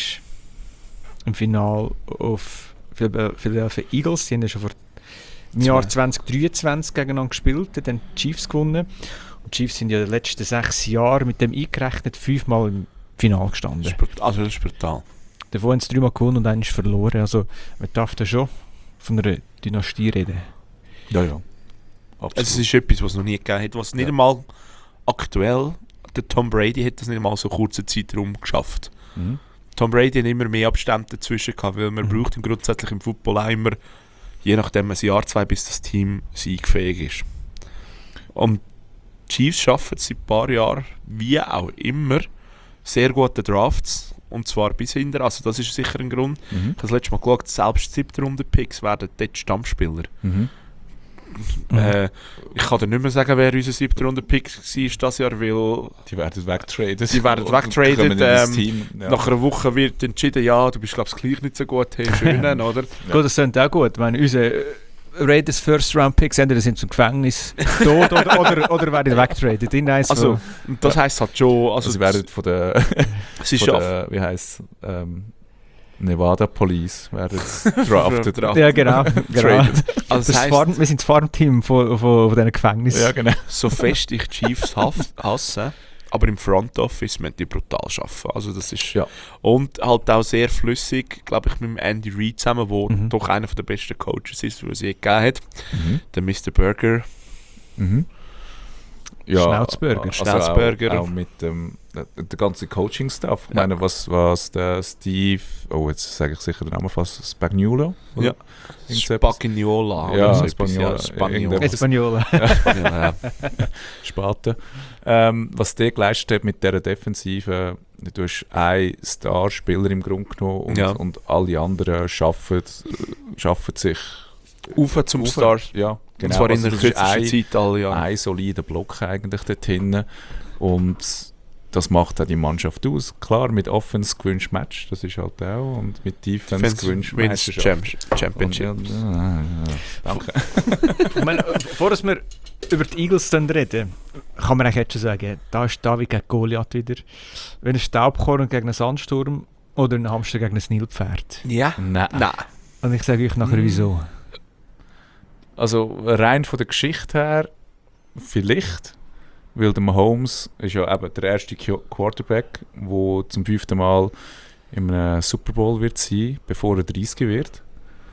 im Finale auf Phil- Philadelphia Eagles. Die haben ja schon vor im Jahr zwanzig dreiundzwanzig gegeneinander gespielt, dann haben die Chiefs gewonnen. Und die Chiefs sind ja in den letzten sechs Jahren mit dem eingerechnet fünfmal im Finale gestanden. Das ist brut- Also das ist brutal. Davon haben sie dreimal gewonnen und einer ist verloren. Also man darf da schon von einer Dynastie reden. Ja, ja. Also es ist etwas, was es noch nie gegeben hat. Was nicht einmal aktuell, der Tom Brady hat das nicht einmal so kurze Zeitraum geschafft. Mhm. Tom Brady hat immer mehr Abstände dazwischen gehabt, weil man Mhm. braucht im grundsätzlich im Football auch immer, je nachdem ein Jahr, zwei, bis das Team siegfähig ist. Und die Chiefs schaffen es seit ein paar Jahren, wie auch immer, sehr gute Drafts. Und zwar bis hinten. Also das ist sicher ein Grund. Mhm. Ich habe das letzte Mal geschaut, selbst siebte Runde Picks werden dort Stammspieler. Mhm. Äh, ich kann dir nicht mehr sagen, wer unser siebte Runde Pick war dieses Jahr, weil Die werden wegtradet. Die werden Und wegtradet, kommen in das ähm, Team. Ja. nach einer Woche wird entschieden, ja, du bist glaube ich gleich nicht so gut, hey, schön, oder? Ja. Gut, das klingt auch gut. Ich meine, unsere Raiders First Round Picks entweder sind zum Gefängnis tot oder, oder, oder werden weggetradet. In eins Also, von- und das heisst halt schon, also, Also sie werden von der, es ist von schon der wie heisst ähm, Nevada Police werden jetzt drafted. Draft- ja, genau. genau. Traded. also Das das Farm, heisst, wir sind das Farmteam von, von, von diesen Gefängnissen. Ja, genau. so fest ich Chiefs haff- hasse, aber im Front Office müssen die brutal arbeiten. Also das ist Ja. und halt auch sehr flüssig, glaube ich, mit dem Andy Reid zusammen, der Mhm. doch einer der besten Coaches ist, die es je gegeben hat. Mhm. Der Mister Burger. Mhm. Ja, Schnauzburger. also Schnauzburger. Auch, auch mit dem der, der ganze Coaching-Staff. Ich Ja. meine, was, was der Steve, oh jetzt sage ich sicher den Namen fast, Spagnuolo? oder? Ja. Irgendetwas? Spagnola. Ja, oder so etwas. Spagnola. Ja, Spagnola. Irgendetwas. Espaniola. Spagnola, ja. Spaten. Ähm, was der geleistet hat mit dieser Defensive, du hast einen Starspieler im Grunde genommen und, Ja. und alle anderen schaffen, schaffen sich Ufer zum Ufer. Star. Ja, Und zwar in der Also das ist kürzesten ein, Zeit alle Jahre. ein solider Block eigentlich dort hinten. Und das macht auch die Mannschaft aus. Klar, mit Offense gewünscht Match, das ist halt auch. Und mit Defense Defense gewünscht wins Meisterschaft. Championship. Und, ja, ja, ja, danke. Ich meine, bevor wir über die Eagles dann reden, kann man eigentlich jetzt schon sagen, da ist David gegen Goliath wieder. Wenn ein Staubkorn gegen einen Sandsturm oder ein Hamster gegen ein Nilpferd. Ja? Nein. Nein. Und ich sage euch nachher wieso. Also rein von der Geschichte her, vielleicht, weil der Mahomes ist ja eben der erste Qu- Quarterback, der zum fünften Mal in einem Super Bowl wird sein, bevor er dreißig wird.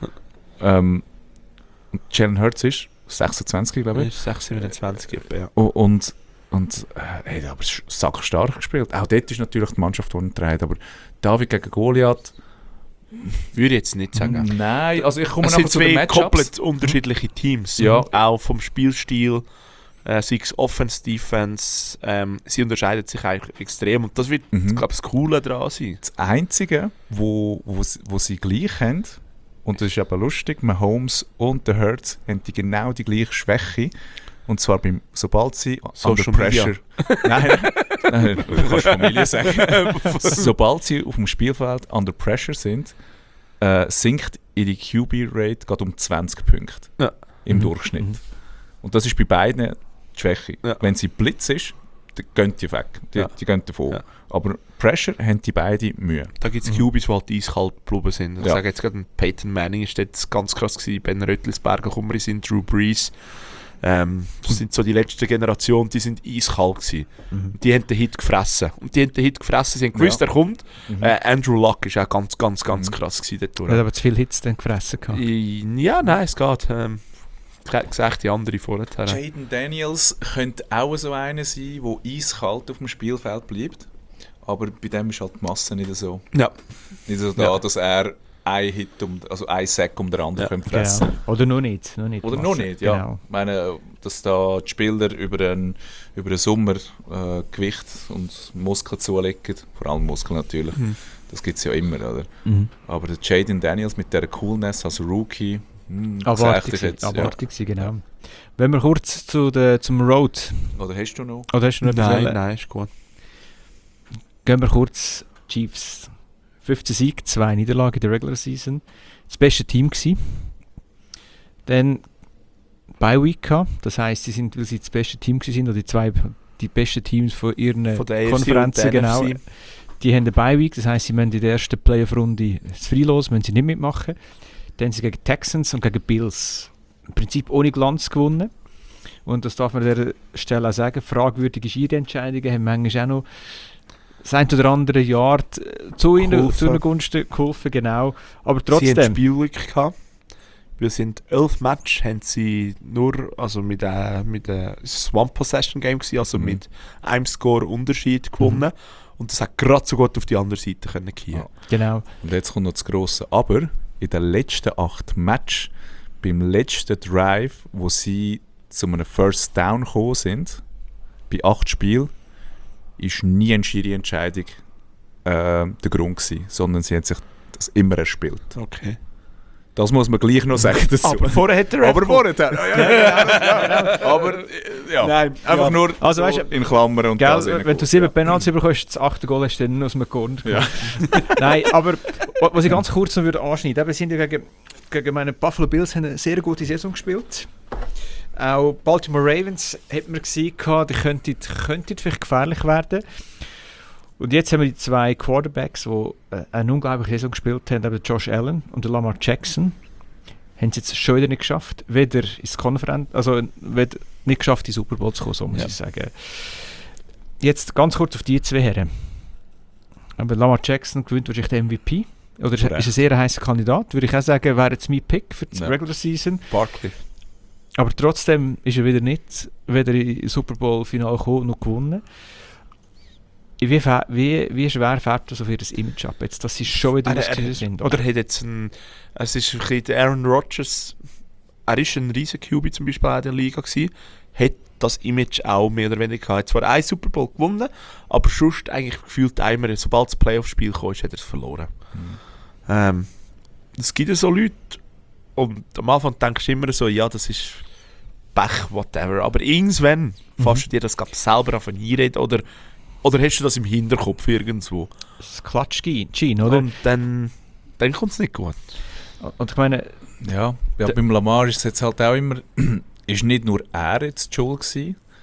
Ähm, und Jalen Hurts ist sechsundzwanzig, glaube ich. sechs siebenundzwanzig, ja. Oh, und und äh, er hat aber sackstark gespielt. Auch dort ist natürlich die Mannschaft, die ihn trägt. Aber David gegen Goliath... Würde ich jetzt nicht sagen. Nein, also ich komme Es nachher sind zu den zwei Matchups. komplett unterschiedliche Teams. Ja. Auch vom Spielstil, äh, sei es Offense, Defense, ähm, sie unterscheiden sich eigentlich extrem. Und das wird, Mhm. glaube ich, das Coole daran sein. Das Einzige, wo, wo, sie- wo sie gleich haben, und das ist eben lustig, Mahomes und der Hurts haben die genau die gleiche Schwäche. Und zwar beim, sobald sie Social under pressure... nein, nein, du kannst Familie sagen. Sobald sie auf dem Spielfeld under pressure sind, äh, sinkt ihre Q B-Rate gerade um zwanzig Punkte Ja. im Mhm. Durchschnitt. Mhm. Und das ist bei beiden die Schwäche. Ja. Wenn sie Blitz ist, dann gehen die weg. Die, Ja. die gehen davon. Ja. Aber Pressure haben die beiden Mühe. Da gibt es Mhm. Q Bs, die halt eiskalt geblieben sind. Ich Ja. sage jetzt gerade, Peyton Manning ist dort ganz krass gewesen, Ben Röttlisberger, Kumri sind, Drew Brees. Ähm, das sind so die letzte Generation, die sind eiskalt gewesen. Mhm. Die haben den Hit gefressen. Und die haben den Hit gefressen, sie haben gewusst, Ja. er kommt. Mhm. Äh, Andrew Luck ist auch ganz, ganz, ganz Mhm. krass gewesen dort durch. Er hat aber zu viele Hits dann gefressen gehabt. Ja, nein, es geht. Ähm, ich hätte gesagt, die andere vorher. Jaden Daniels könnte auch so einer sein, der eiskalt auf dem Spielfeld bleibt. Aber bei dem ist halt die Masse nicht so. Ja. Nicht so da, Ja. dass er ein Hit um, also ein Sack um den anderen Ja. könnte fressen. Genau. Oder noch nicht. Noch nicht Oder Masse. noch nicht, ja. Genau. Ich meine, dass da die Spieler über den, über den Sommer äh, Gewicht und Muskeln zulegen, vor allem Muskeln natürlich, Mhm. das gibt es ja immer, oder? Mhm. Aber der Jaden Daniels mit dieser Coolness als Rookie, hm, Abartig, sag ich jetzt, gewesen, ja. abartig gewesen, genau. Wenn wir kurz zu der, zum Road, Oder hast du noch? oder hast du noch etwas Nein, wollen? nein, ist gut. Gehen wir kurz Chiefs. fünfzehn Sieg, zwei Niederlagen in der Regular Season. Das beste Team gewesen. Dann Bye Week gehabt. Das heisst, sie sind, weil sie das beste Team gewesen sind, oder die zwei die besten Teams von ihren Von der A F C Konferenzen, und der genau. N F C. Die haben eine Bye Week, das heisst, sie müssen in der ersten Playoff-Runde das Freilos, müssen sie nicht mitmachen. Dann haben sie gegen Texans und gegen Bills im Prinzip ohne Glanz gewonnen. Und das darf man an dieser Stelle auch sagen, fragwürdige Schiri-Entscheidungen haben manchmal auch noch das ein oder andere Jahr t- zu ihnen Geholfen. zu ihren Gunsten geholfen, genau. Aber Sie haben trotzdem, Spielglück gehabt. Wir sind elf Match, haben sie nur, also mit äh, mit äh, es war ein One-Possession-Game gewesen, also Mhm. mit einem Score-Unterschied gewonnen. Und das hat gerade so gut auf die andere Seite können gehen. Ja. genau. Und jetzt kommt noch das Grosse. Aber in den letzten acht Matches, beim letzten Drive, wo sie zu einem First Down gekommen sind, bei acht Spielen, ist nie eine Schiri-Entscheidung äh, der Grund gewesen, sondern sie haben sich das immer erspielt. Okay. Das muss man gleich noch sagen dazu. Aber vorher hat der Aber vorher, ja, ja, ja, ja. Aber äh, ja, Nein, einfach ja. nur Also, so weißt du, in Klammern und das Gell, wenn reingeholt, du sieben ja. Penalties bekommst, das achte Goal hast du dann nur aus dem Corner. Ja. Nein, aber wa- was ich ganz kurz noch würde anschneiden, eben, wir sind ja gegen, gegen meine Buffalo Bills haben eine sehr gute Saison gespielt. Auch Baltimore Ravens hat man gesehen, die könnten, könnten vielleicht gefährlich werden. Und jetzt haben wir die zwei Quarterbacks, die äh, eine unglaubliche Saison gespielt haben, eben Josh Allen und der Lamar Jackson. Haben es jetzt schon wieder nicht geschafft, weder ins Konferenz, also weder nicht geschafft, in den Super Bowl zu kommen, so muss Ja. ich sagen. Jetzt ganz kurz auf die zwei Herren. Aber Lamar Jackson gewinnt wahrscheinlich den M V P. Oder ist, Correct. ist ein sehr heißer Kandidat, würde ich auch sagen, wäre jetzt mein Pick für die Ja. Regular Season. Barkley. Aber trotzdem ist er wieder nicht weder im Super Bowl Finale gekommen noch gewonnen. Wie, fa- wie, wie schwer färbt das auf ihr Image ab, jetzt, dass sie schon wieder Er- er- ausgeschieden sind? Oder hat jetzt ein, es ist ein bisschen der Aaron Rodgers, er ist ein riesen Q B zum Beispiel auch in der Liga gewesen, hat das Image auch mehr oder weniger gehabt. Er hat zwar einen Super Bowl gewonnen, aber sonst eigentlich gefühlt einmal, sobald das Playoff-Spiel kam, hat er es verloren. Ähm, es gibt ja so Leute, und am Anfang denkst du immer so, ja, das ist Pech, whatever, aber irgendwann fasst du dir das gerade selber auf einreden oder oder hast du das im Hinterkopf irgendwo? Das Klatsch-Gene, oder? Und dann, dann kommt es nicht gut. Und ich meine, Ja, ja Der- beim Lamar ist es jetzt halt auch immer, ist nicht nur er jetzt die Schuld gewesen,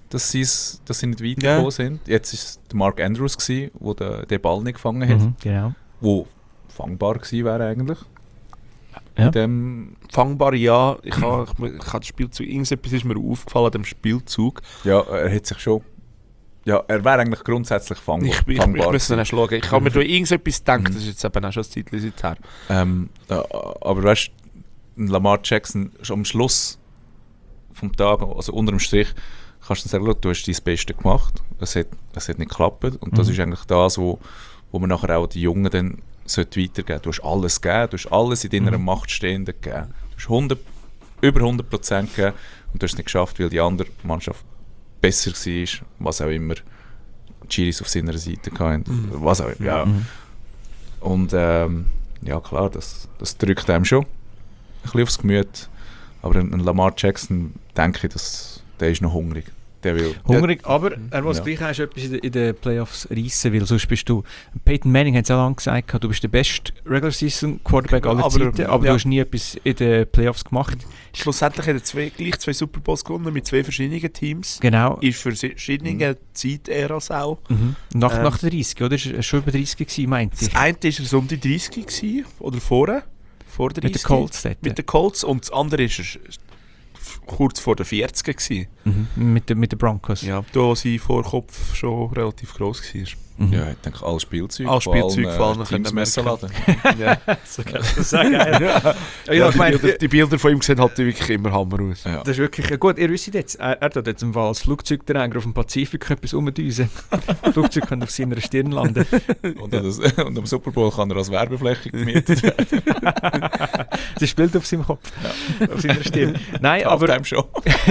dass, sie's, dass sie nicht weitergekommen Ja. sind. Jetzt war es der Mark Andrews, der den, den Ball nicht gefangen hat, Mhm, genau. wo fangbar gewesen wäre eigentlich. Ja. In dem, Fangbar, ja. Ich habe ich, ich hab das Spielzug, irgendetwas ist mir aufgefallen an dem Spielzug. ja, er hat sich schon... Ja, er wäre eigentlich grundsätzlich fang, Ich, ich, ich, fangbar ich müsste dann gewesen. schauen. Ich habe mir da irgendetwas gedacht, Mhm. das ist jetzt eben auch schon ein Zeitchen seither. Ähm, äh, aber weißt du, Lamar Jackson schon am Schluss vom Tag, also unter dem Strich, kannst du dann sagen, du hast dein Beste gemacht, es hat, es hat nicht geklappt und das Mhm. ist eigentlich das, wo, wo man nachher auch die Jungen dann sollte weitergeben. Du hast alles gegeben, du hast alles in deiner Mhm. Macht Stehende gegeben. Du hast hundert, über hundert Prozent gegeben und du hast es nicht geschafft, weil die andere Mannschaft besser war, was auch immer. Die Chiris auf seiner Seite hatten, Mhm. was auch immer. Ja. Mhm. Und ähm, ja klar, das, das drückt einem schon ein bisschen aufs Gemüt. Aber ein, ein Lamar Jackson, denke ich, dass, der ist noch hungrig. Der will... Hungrig, aber er muss Ja. gleich auch etwas in den in den Playoffs reissen, weil sonst bist du... Peyton Manning hat es auch lange gesagt, du bist der beste Regular Season Quarterback aller Aber, Zeiten, aber ja. du hast nie etwas in den Playoffs gemacht. Schlussendlich hat er zwei, gleich zwei Super Bowls gewonnen mit zwei verschiedenen Teams. Genau. Ist für verschiedene Zeiteras auch. Mhm. Nach, Ähm. nach der dreißig, oder? Ist er schon über dreißig gewesen, meinte Das ich. eine war er so um die dreißig gewesen, oder vorher. Vor der Mit den Colts dort. Mit den Colts. Und das andere war er kurz vor der vierzig gewesen. Mhm. Mit, den- mit den Broncos. Ja, da wo sein Vorkopf schon relativ gross war. Mhm. Ja, ich denke, alle Spielzeuge Alle von Spielzeuge allen, von allen äh, können Teams merken. messen lassen. Ja. So kann ich das sagen. ja. Ja, Ja, ich die, meine, Bilder, die Bilder von ihm sehen halt wirklich immer Hammer aus. Ja. das ist wirklich... Gut, ihr wisst jetzt, er, er tut jetzt im Fall als Flugzeugträger auf dem Pazifik etwas umdüsen. Das Flugzeug kann auf seiner Stirn landen. Und, das, und am Super Bowl kann er als Werbefläche gemietet werden. Sie spielt auf seinem Kopf. Auf seiner Stirn. Nein, aber Halftime Show.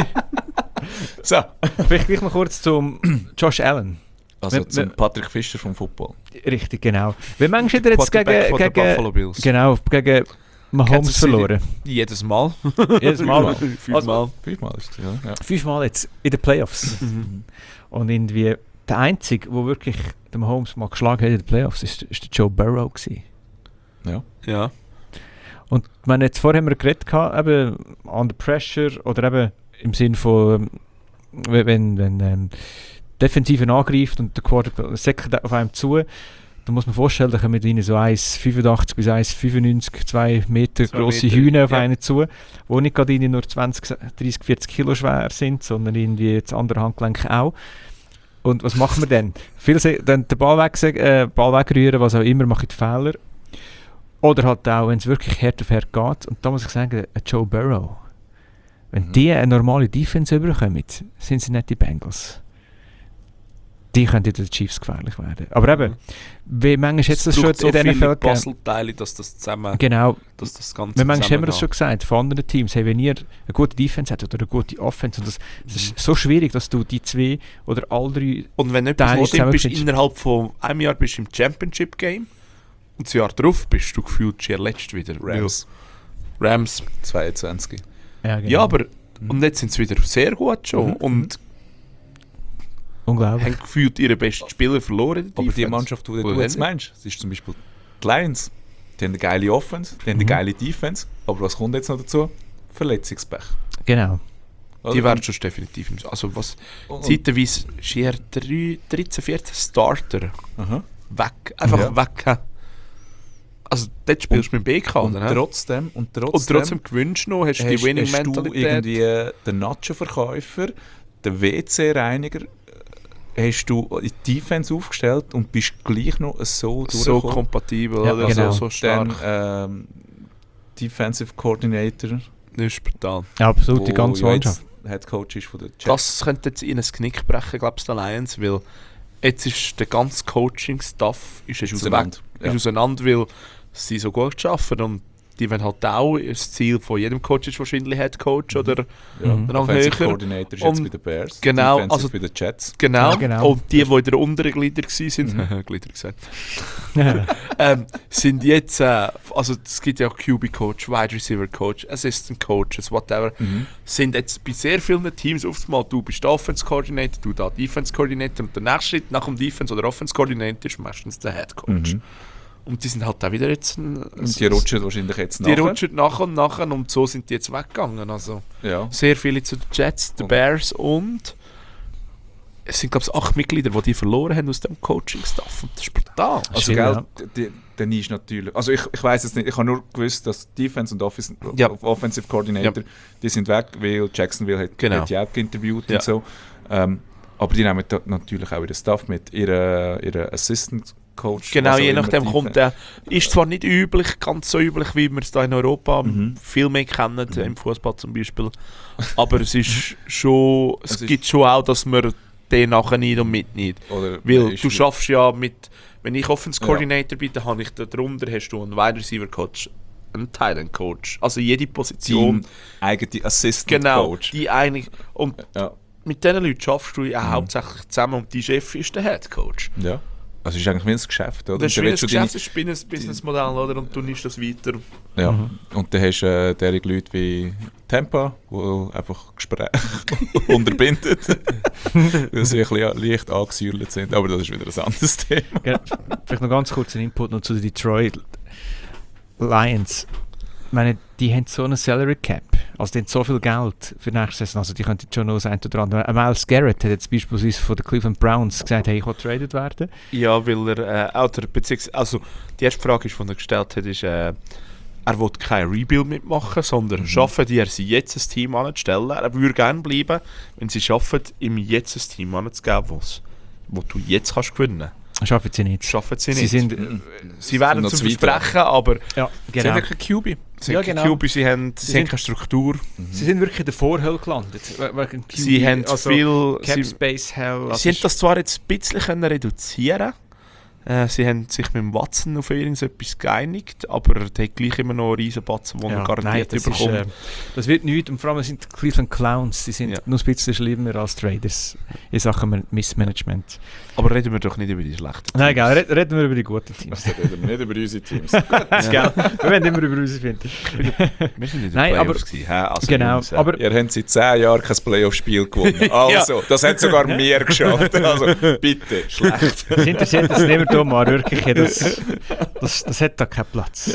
So. vielleicht gleich mal kurz zum Josh Allen. Also Wenn- zum wenn- Patrick Fischer vom Football. Richtig, genau. Wie manchmal hat er jetzt Quarterback gegen, von den gegen, Buffalo Bills. genau, gegen Mahomes Kansas City. verloren? Jedes Mal. Jedes Mal. Fünfmal. Fünfmal ist es, ja. ja. Fünfmal jetzt in den Playoffs. Mhm. Und irgendwie der Einzige, der wirklich den Mahomes mal geschlagen hat in den Playoffs, ist, ist der Joe Burrow gewesen. ja. Ja. Und wir haben jetzt vorher haben wir geredet, gehabt, eben under pressure oder eben im Sinn von, ähm, wenn, wenn, wenn ähm, Defensive angreift und der Quarterback säckert auf einem zu, dann muss man vorstellen, da kommen ihnen so eins Komma fünfundachtzig bis eins Komma fünfundneunzig, zwei Meter Zwei grosse Meter, Hühner auf ja. einen zu, die nicht gerade ihnen nur zwanzig, dreißig, vierzig Kilo schwer sind, sondern irgendwie das andere Handgelenk auch. Und was machen wir dann? Viele sagen, dann den Ball, weg, äh, Ball wegrühren, was auch immer, machen Fehler. Oder halt auch, wenn es wirklich Hard auf Hard geht. Und da muss ich sagen, ein Joe Burrow, wenn Mhm. die eine normale Defense überkommen, sind sie nicht die Bengals. Die könnten den Chiefs gefährlich werden. Aber eben, wie manchmal hat es das schon braucht so in diesen viele Fällen gegeben. Puzzleteile, dass das zusammen, Genau, dass das Ganze wir manchmal haben wir das zusammenhängt. schon gesagt, von anderen Teams, hey, wenn ihr eine gute Defense habt oder eine gute Offense, und das, das ist so schwierig, dass du die zwei oder alle drei... Und wenn etwas Teile nicht stimmt, bist du zusammenkriegst. innerhalb von einem Jahr bist du im Championship-Game und das Jahr darauf bist du gefühlt schon letzt wieder. Rams. Weil Rams. zweiundzwanzig. Ja, genau. Ja, aber und jetzt sind sie wieder sehr gut schon Mhm. und Unglaublich. haben gefühlt ihre besten Spieler verloren. in der Aber die Defense. Mannschaft, die Wo du haben jetzt die? meinst, das ist zum Beispiel die Lions. Die haben eine geile Offense, die haben eine Mhm. geile Defense. Aber was kommt jetzt noch dazu? Verletzungspech. Genau. Die werden schon definitiv. im- Also was Und- zeitweise ist hier drei- dreizehn, vierzehn Starter Aha. weg. Einfach Ja. weg. Also dort spielst du mit dem B K, Und oder? trotzdem, und trotzdem, Und trotzdem gewünscht noch, hast du die hast, hast du Winning-Mentalität. irgendwie äh, den Nacho-Verkäufer, den W C-Reiniger, äh, hast du in die Defense aufgestellt und bist gleich noch so So durchgekommen. kompatibel, Ja, oder? genau. So, so stark. Dann ähm, Defensive Coordinator, Das ist brutal. Ja, absolut, die wo ganze ja Mannschaft. jetzt Head Coach ist von der Jets. Das könnte jetzt in ein Knick brechen, glaube ich, der Lions, weil jetzt ist der ganze Coaching-Stuff ist ist jetzt auseinander. weg, ist auseinander, weil sie so gut arbeiten und die wollen halt auch, das Ziel von jedem Coach ist wahrscheinlich Head Coach Mhm. oder Ja. Mhm. Der Rang Offensive höher. Coordinator ist Und- jetzt bei den Bears. genau, Defensive also- bei den Jets. genau, Ja, genau. und die, die in der unteren Glieder waren, Mhm. Glieder gesagt, ähm, sind jetzt, äh, also es gibt ja auch Q B-Coach, Wide Receiver-Coach, Assistant-Coaches, whatever, Mhm. sind jetzt bei sehr vielen Teams oft mal, du bist der Offense-Coordinator, du da Defense-Coordinator und der nächste Schritt nach dem Defense- oder Offense-Coordinator ist meistens der Head-Coach. Mhm. Und die sind halt auch wieder jetzt... Ein, Und die rutschen wahrscheinlich jetzt Die nachher. rutschen nach und nach und so sind die jetzt weggegangen. Also Ja. sehr viele zu den Jets, den Und- Bears und es sind, glaube ich, acht Mitglieder, die die verloren haben aus dem Coaching-Staff. Und das ist brutal. Also, Stimmt, gell, ja. die, dann ist natürlich... Also, ich, ich weiss es nicht. Ich habe nur gewusst, dass Defense und Office, Ja. Offensive Coordinator, Ja. die sind weg, weil Jacksonville hat, Genau. hat die auch interviewt Ja. und so. Ähm, aber die nehmen da natürlich auch ihren Staff mit, ihren, ihren Assistant Coach. Genau, was auch je immer nachdem die- kommt der. Ist zwar nicht üblich, ganz so üblich, wie wir es hier in Europa Mhm. viel mehr kennen, im Fußball zum Beispiel. Aber es ist schon, es, Es ist- gibt schon auch, dass man den nachher nicht und mitnimmt. Oder Weil ist- du schaffst ja mit, wenn ich Offense Coordinator bin, dann habe ich da drunter hast du einen Wide Receiver Coach, einen Tight End Coach. Also jede Position. Team, eigene Assistant Genau, Coach. die eigentlich. Und Ja. mit diesen Leuten schaffst du ja hauptsächlich zusammen und dein Chef ist der Head Coach. ja. Also es ist eigentlich wie ein Geschäft, oder? Das ist Dann wie ein willst du Geschäft, das ist ein Business- Businessmodell, oder? Und du nimmst das weiter. deine- Ja. Und dann hast du äh, derige Leute wie Tampa, die einfach Gespräche unterbinden, weil sie ein bisschen leicht angesäuert sind. Aber das ist wieder ein anderes Thema. Ja, vielleicht noch ganz kurz einen Input noch zu den Detroit Lions. Ich meine, die haben so eine Salary Cap. Also die haben so viel Geld für nächste Saison. Also die könnten schon noch das eine oder andere. Ein Myles Garrett hat jetzt beispielsweise von den Cleveland Browns gesagt, hey, ich will traded werden. Ja, weil er, äh, oder, beziehungsweise, also die erste Frage, die er gestellt hat, ist, äh, er will kein Rebuild mitmachen, sondern schaffen die, er sie jetzt ein Team anzustellen. Er würde gerne bleiben, wenn sie schaffen, ihm jetzt ein Team anzugeben, wo's- wo du jetzt kannst gewinnen. Schaffen sie nicht. Schaffen sie Sie nicht. sind... sie werden noch zum zu weit Versprechen, aber Ja, sie genau. haben wirklich Q B. Sie Ja, haben genau. Q B, sie haben, sie sind- haben keine Struktur. Sie sind wirklich in der Vorhölle gelandet. we- wegen Q B. Sie haben also viel... Cap Sie, Space Hell. Also sie haben das zwar jetzt ein bisschen können reduzieren äh, sie haben sich mit dem Watson auf irgendetwas geeinigt, aber der hat gleich immer noch einen riesen Batzen, den ja, er garantiert nein, das bekommt. Ist, äh, das wird nichts. Und vor allem sind die Cleveland Clowns, die sind Ja. noch ein bisschen schlimmer als Traders in Sachen Missmanagement. Aber reden wir doch nicht über die schlechten. Nein, egal, red, reden wir über die guten Teams. Also reden wir nicht über unsere Teams. Das gell? Wir werden immer über uns finden. Wir sind nicht in Nein, den aber- Playoffs gewesen, hä? Also Genau, Jungs, äh, aber Ihr habt seit zehn Jahren kein Playoff-Spiel gewonnen. Also, das hat sogar mehr geschafft. Also, bitte, schlecht. das interessiert uns nicht mehr, Thomas, wirklich. Das, das, das hat da keinen Platz.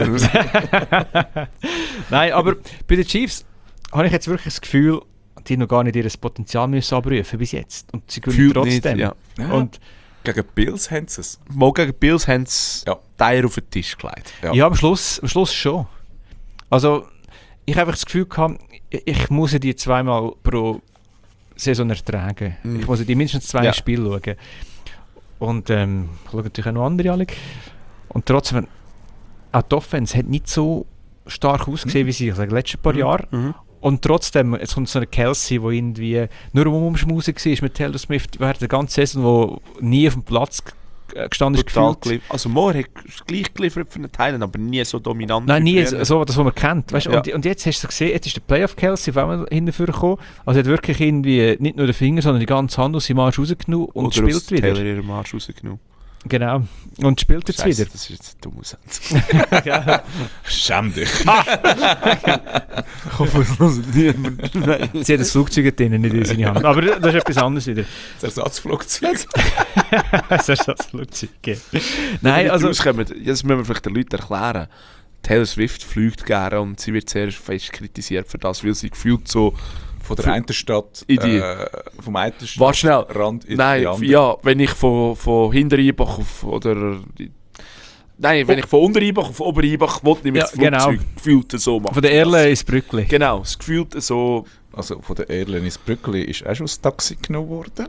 Nein, aber bei den Chiefs habe ich jetzt wirklich das Gefühl, die noch gar nicht ihr Potenzial müssen abrufen bis jetzt. Und sie gewinnen Gefühlt trotzdem. nicht, ja. Und Gegen Bills haben sie es. Mal gegen Bills haben sie Ja. die Eier auf den Tisch gelegt. Ja. ja, am Schluss, am Schluss schon. Also, ich habe einfach das Gefühl gehabt, ich, ich muss ja die zweimal pro Saison ertragen. Mhm. Ich muss ja die mindestens zwei Ja. Spiele schauen. Und ähm, ich schaue natürlich auch noch andere alle. Und trotzdem, auch die Offense hat nicht so stark ausgesehen, wie sie in den letzten paar Jahren. Mhm. Und trotzdem, jetzt kommt so eine Kelsey, die irgendwie nur um umschmusen war mit Taylor Swift während der ganzen Saison, wo nie auf dem Platz g- gestanden ist. Total gefühlt. geliefert. Also Moore hat gleich geliefert für einen Teil, aber nie so dominant. Nein, wie nie früher. so, das, was man kennt. Weißt, Ja. und, und jetzt hast du gesehen, jetzt ist der Playoff Kelsey auf einmal hinterher gekommen. Also er hat wirklich irgendwie nicht nur den Finger, sondern die ganze Hand aus dem Marsch rausgenommen und Oder spielt aus wieder. Taylor ihren Marsch rausgenommen. Genau. Und spielt jetzt Scheisse, wieder. das ist jetzt ein dummer Satz. Schäm dich. Ich hoffe, es hört niemand. Sie hat das Flugzeug drin, nicht in seine Hand. Aber das ist etwas anderes wieder. Das Ersatzflugzeug. Das ist das Flugzeug. Okay. Nein, also... Rauskommen, das müssen wir vielleicht den Leuten erklären. Taylor Swift fliegt gerne und sie wird sehr fest kritisiert für das, weil sie gefühlt so... Von der einen Stadt, In die- äh, vom einen Warte schnell. Rand in Nein, die andere. ja, wenn ich von, von Hinter-Eibach auf... Oder, nein, wenn ich von Unter-Eibach auf Ober-Eibach will, nehme ich Ja, das Flugzeug genau. gefühlt so machen. Von der Erle ins Brückli. Genau, das gefühlt so... Also von der Erlen ins Brückli ist auch schon das Taxi genommen worden.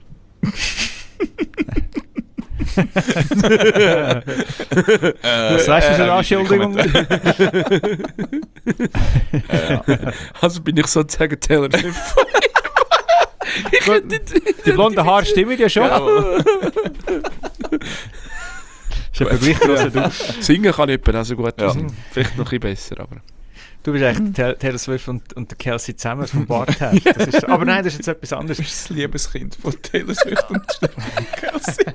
Was weißt du für eine Anschuldigung? Also bin ich sozusagen Taylor Swift. Ich Gut, die blonden Haare stimmen ja schon. Ist etwa gleich groß wie du. Singen kann ich etwa auch so gut. Ja. Singen. Vielleicht noch ein bisschen besser, aber... Du bist eigentlich Taylor Taylor Swift und, und der Kelsey zusammen vom Bart her. Das ist, aber nein, das ist jetzt etwas anderes. Das ist das Liebeskind von Taylor Swift und Kelsey.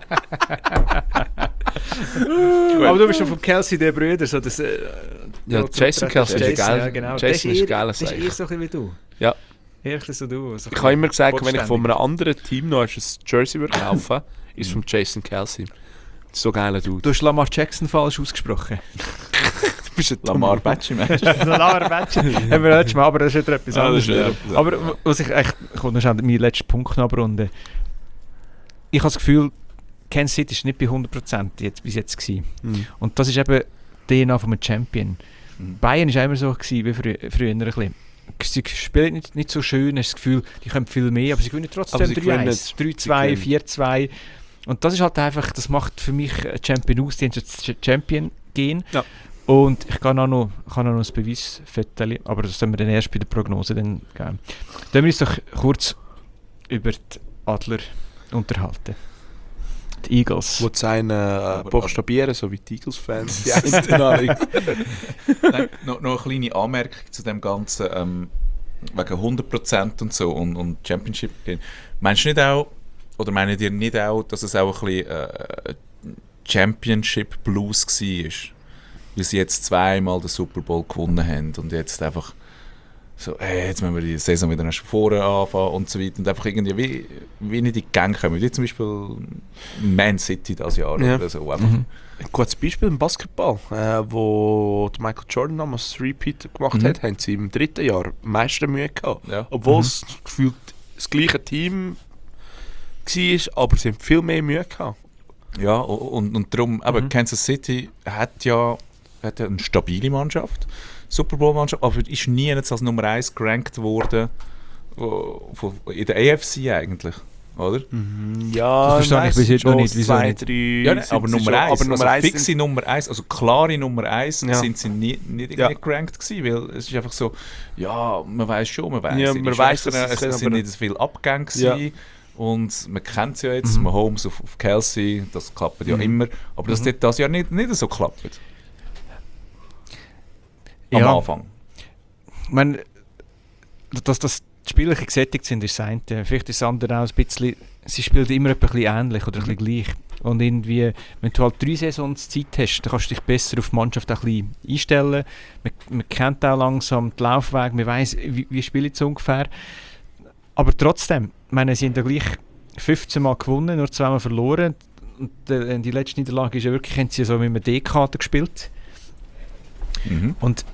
Aber du bist schon vom Kelsey der Brüder. So das, äh, Ja, der- Jason Kelsey ist Jason, geil. ja, genau. Jason Das ist eher- geiler Das ist Seich. eher so ein bisschen wie du. Ja. Eher so du. So Ich habe immer gesagt, wenn ich bodenständig. von einem anderen Team noch ein Jersey würde kaufen, ist es von Jason Kelsey. So geiler Dude. Du hast Lamar Jackson falsch ausgesprochen. Du bist ein Lamar Batchy-Match. Lamar Jackson. Haben wir letztes Mal, aber das ist wieder etwas Ah, das anderes. ist wieder etwas Aber was ich echt, ich will noch schnell meinen letzten Punkt noch abrunden. ich habe das Gefühl, Kansas City ist nicht bei hundert Prozent jetzt, bis jetzt gewesen. Mhm. Und das ist eben die D N A von einem Champion. Mhm. Bayern war immer so gewesen, wie frü früher ein bisschen. Sie spielen nicht, nicht so schön, hast das Gefühl, die können viel mehr, aber sie gewinnen Aber trotzdem sie drei gewinnen- eins, drei sie zwei, gewinnen. vier zwei. Und das ist halt einfach, das macht für mich ein Champion aus, die haben jetzt das Champion gehen. Ja. Und ich kann auch noch, kann auch noch ein Beweisfoto, aber das sollen wir dann erst bei der Prognose dann geben. Dann wir uns doch kurz über die Adler unterhalten. Die Eagles. Wo sie einen äh, Aber- buchstabieren, so wie die Eagles-Fans. Die einen Nein, noch, noch eine kleine Anmerkung zu dem Ganzen, ähm, wegen hundert Prozent und so und, und Championship. Meinst du nicht auch, oder meinen ihr nicht auch, dass es auch ein bisschen äh, Championship Blues war? Weil sie jetzt zweimal den Super Bowl gewonnen haben und jetzt einfach so, hey, jetzt müssen wir die Saison wieder erst von vorne anfangen und so weiter und einfach irgendwie wie, wie nicht in die Gänge kommen, wie zum Beispiel Man City das Jahr Ja. oder so. Einfach. Mhm. Ein gutes Beispiel im Basketball, äh, wo der Michael Jordan damals das Repeat gemacht Mhm. hat, haben sie im dritten Jahr am meisten Mühe gehabt. Ja. Obwohl Mhm. es gefühlt das gleiche Team war, aber sie haben viel mehr Mühe gehabt. Ja, und, und darum, aber Mhm. Kansas City hat ja, hat ja eine stabile Mannschaft, Super Bowl-Mannschaft, aber ist nie jetzt als Nummer eins gerankt worden wo- von- in der A F C eigentlich, oder? Ja, Das verstehe ich bis jetzt noch nicht, wieso zwei, nicht? drei Ja, nein, sind aber sie Nummer schon, eins, aber Nummer also eins fixe sind- Nummer eins, also klare Nummer eins Ja. sind sie nie, nicht irgendwie Ja. gerankt gewesen, weil es ist einfach so, ja, man weiß schon, man weiß, Ja, sie man die weiss, Schwächen, dass es es, können, es sind aber- nicht so viele Abgänge Ja. gewesen. Und man kennt es ja jetzt, Mhm. Mahomes auf, auf Kelsey, das klappt ja Mhm. immer, aber das Mhm. dort das Jahr nicht, nicht so klappt. Am Ja. Anfang. Ich meine, dass das die Spieler gesättigt sind, ist das eine. Vielleicht ist das andere auch ein bisschen, sie spielen immer ein bisschen ähnlich oder ein bisschen gleich. Und irgendwie, wenn du halt drei Saisons Zeit hast, dann kannst du dich besser auf die Mannschaft auch ein bisschen einstellen. Man, man kennt auch langsam den Laufweg, man weiss, wie, wie spielt es ungefähr. Aber trotzdem, ich meine, sie haben ja gleich fünfzehn Mal gewonnen, nur zweimal verloren. Und äh, die letzte Niederlage ist ja wirklich, haben sie so mit einem D-Kader gespielt. Mhm. Und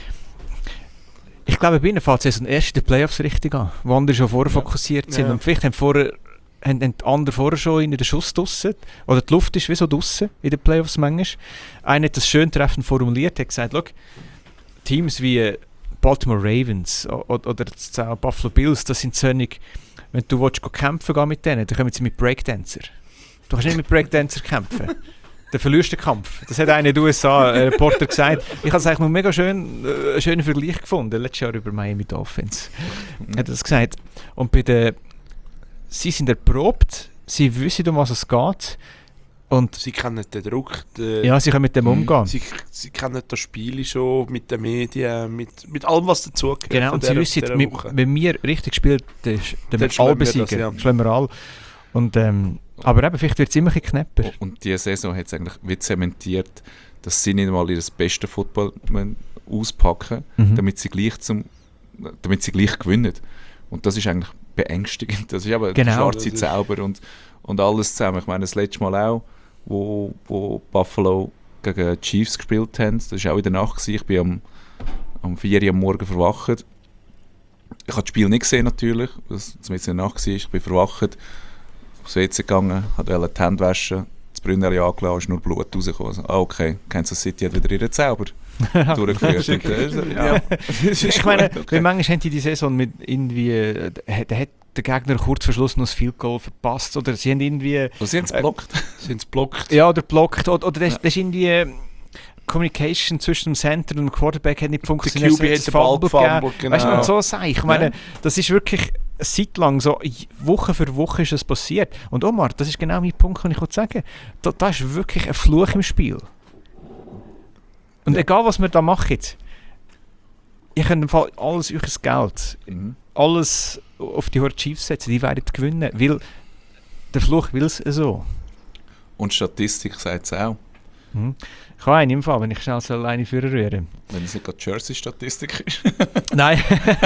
ich glaube, bei ihnen fängt es erst in den Playoffs richtig an, wo andere schon vorher Ja. fokussiert sind. Ja. Und vielleicht haben, vorher, haben, haben die anderen vorher schon in den Schuss draussen. Oder die Luft ist wie so draussen in den Playoffs manchmal. Einer hat das schön treffend formuliert, hat gesagt, schau, Teams wie Baltimore Ravens oder, oder jetzt auch Buffalo Bills, das sind solche, wenn du willst, go kämpfen gehen mit denen, dann kommen sie mit Breakdancer. Du kannst nicht mit Breakdancer kämpfen. Dann verlierst du den Kampf. Das hat einer in den U S A, ein Reporter, gesagt. Ich habe es eigentlich noch mega schön, äh, einen schönen Vergleich gefunden, letztes Jahr über Miami Dolphins. Er hat das gesagt. Und bei den, sie sind erprobt, sie wissen, um was es geht. Und Sie kennen den Druck, den, ja, sie können mit dem Mhm. umgehen. sie, sie kennen das Spiel schon mit den Medien, mit, mit allem, was dazugehört. Genau, von und sie dieser- wissen, dieser mit, Woche. wenn wir richtig spielen, dann, dann Dann wir schlagen alle wir das, besiegen. ja. Schlagen wir alle. Und, ähm, aber eben, vielleicht wird es immer ein bisschen knapper. Und diese Saison hat es eigentlich wie zementiert, dass sie nicht mal ihr bestes Football müssen auspacken Mhm. damit sie gleich zum, damit sie gleich gewinnen. Und das ist eigentlich beängstigend. Das ist aber Genau. der schwarze Das ist- Zauber und, und alles zusammen. Ich meine, das letzte Mal auch, wo, wo Buffalo gegen die Chiefs gespielt haben, das war auch in der Nacht gewesen. Ich bin am, am vier Uhr am Morgen verwacht. Ich habe das Spiel nicht gesehen natürlich, weil es in der Nacht war. Ich bin verwacht, aufs W C gegangen, wollte die Hände waschen, das Brünneli angelassen, ist nur Blut rausgekommen. Also, ah, okay, Kansas City hat wieder ihren Zauber durchgeführt. Und, äh, ja. Ich meine, weil manchmal haben die die Saison mit irgendwie, äh, da hat der Gegner kurz vor Schluss noch das Field Goal verpasst oder sie haben irgendwie, Was sie haben es geblockt? Sind sie blockt? ja, oder blockt oder, oder das, das ist irgendwie äh, Communication zwischen dem Center und dem Quarterback hat nicht funktioniert. Q B es hat hat den Ball Fumble gegeben. gefumbled, Weißt du, genau. und so sage ich. Ich meine, das ist wirklich eine Zeit lang so, Woche für Woche ist es passiert. Und Omar, das ist genau mein Punkt, den ich sagen wollte. Da, da ist wirklich ein Fluch im Spiel. Und egal, was wir da machen, ich kann im Fall alles euch Geld, Mhm. alles auf die Chiefs setzen, die werden gewinnen, weil der Fluch will es so. Und Statistik sagt es auch. Mhm. Ich habe einen im Fall, wenn ich schnell so alleine führen rühre. Wenn es nicht gerade Jersey-Statistik ist. Nein.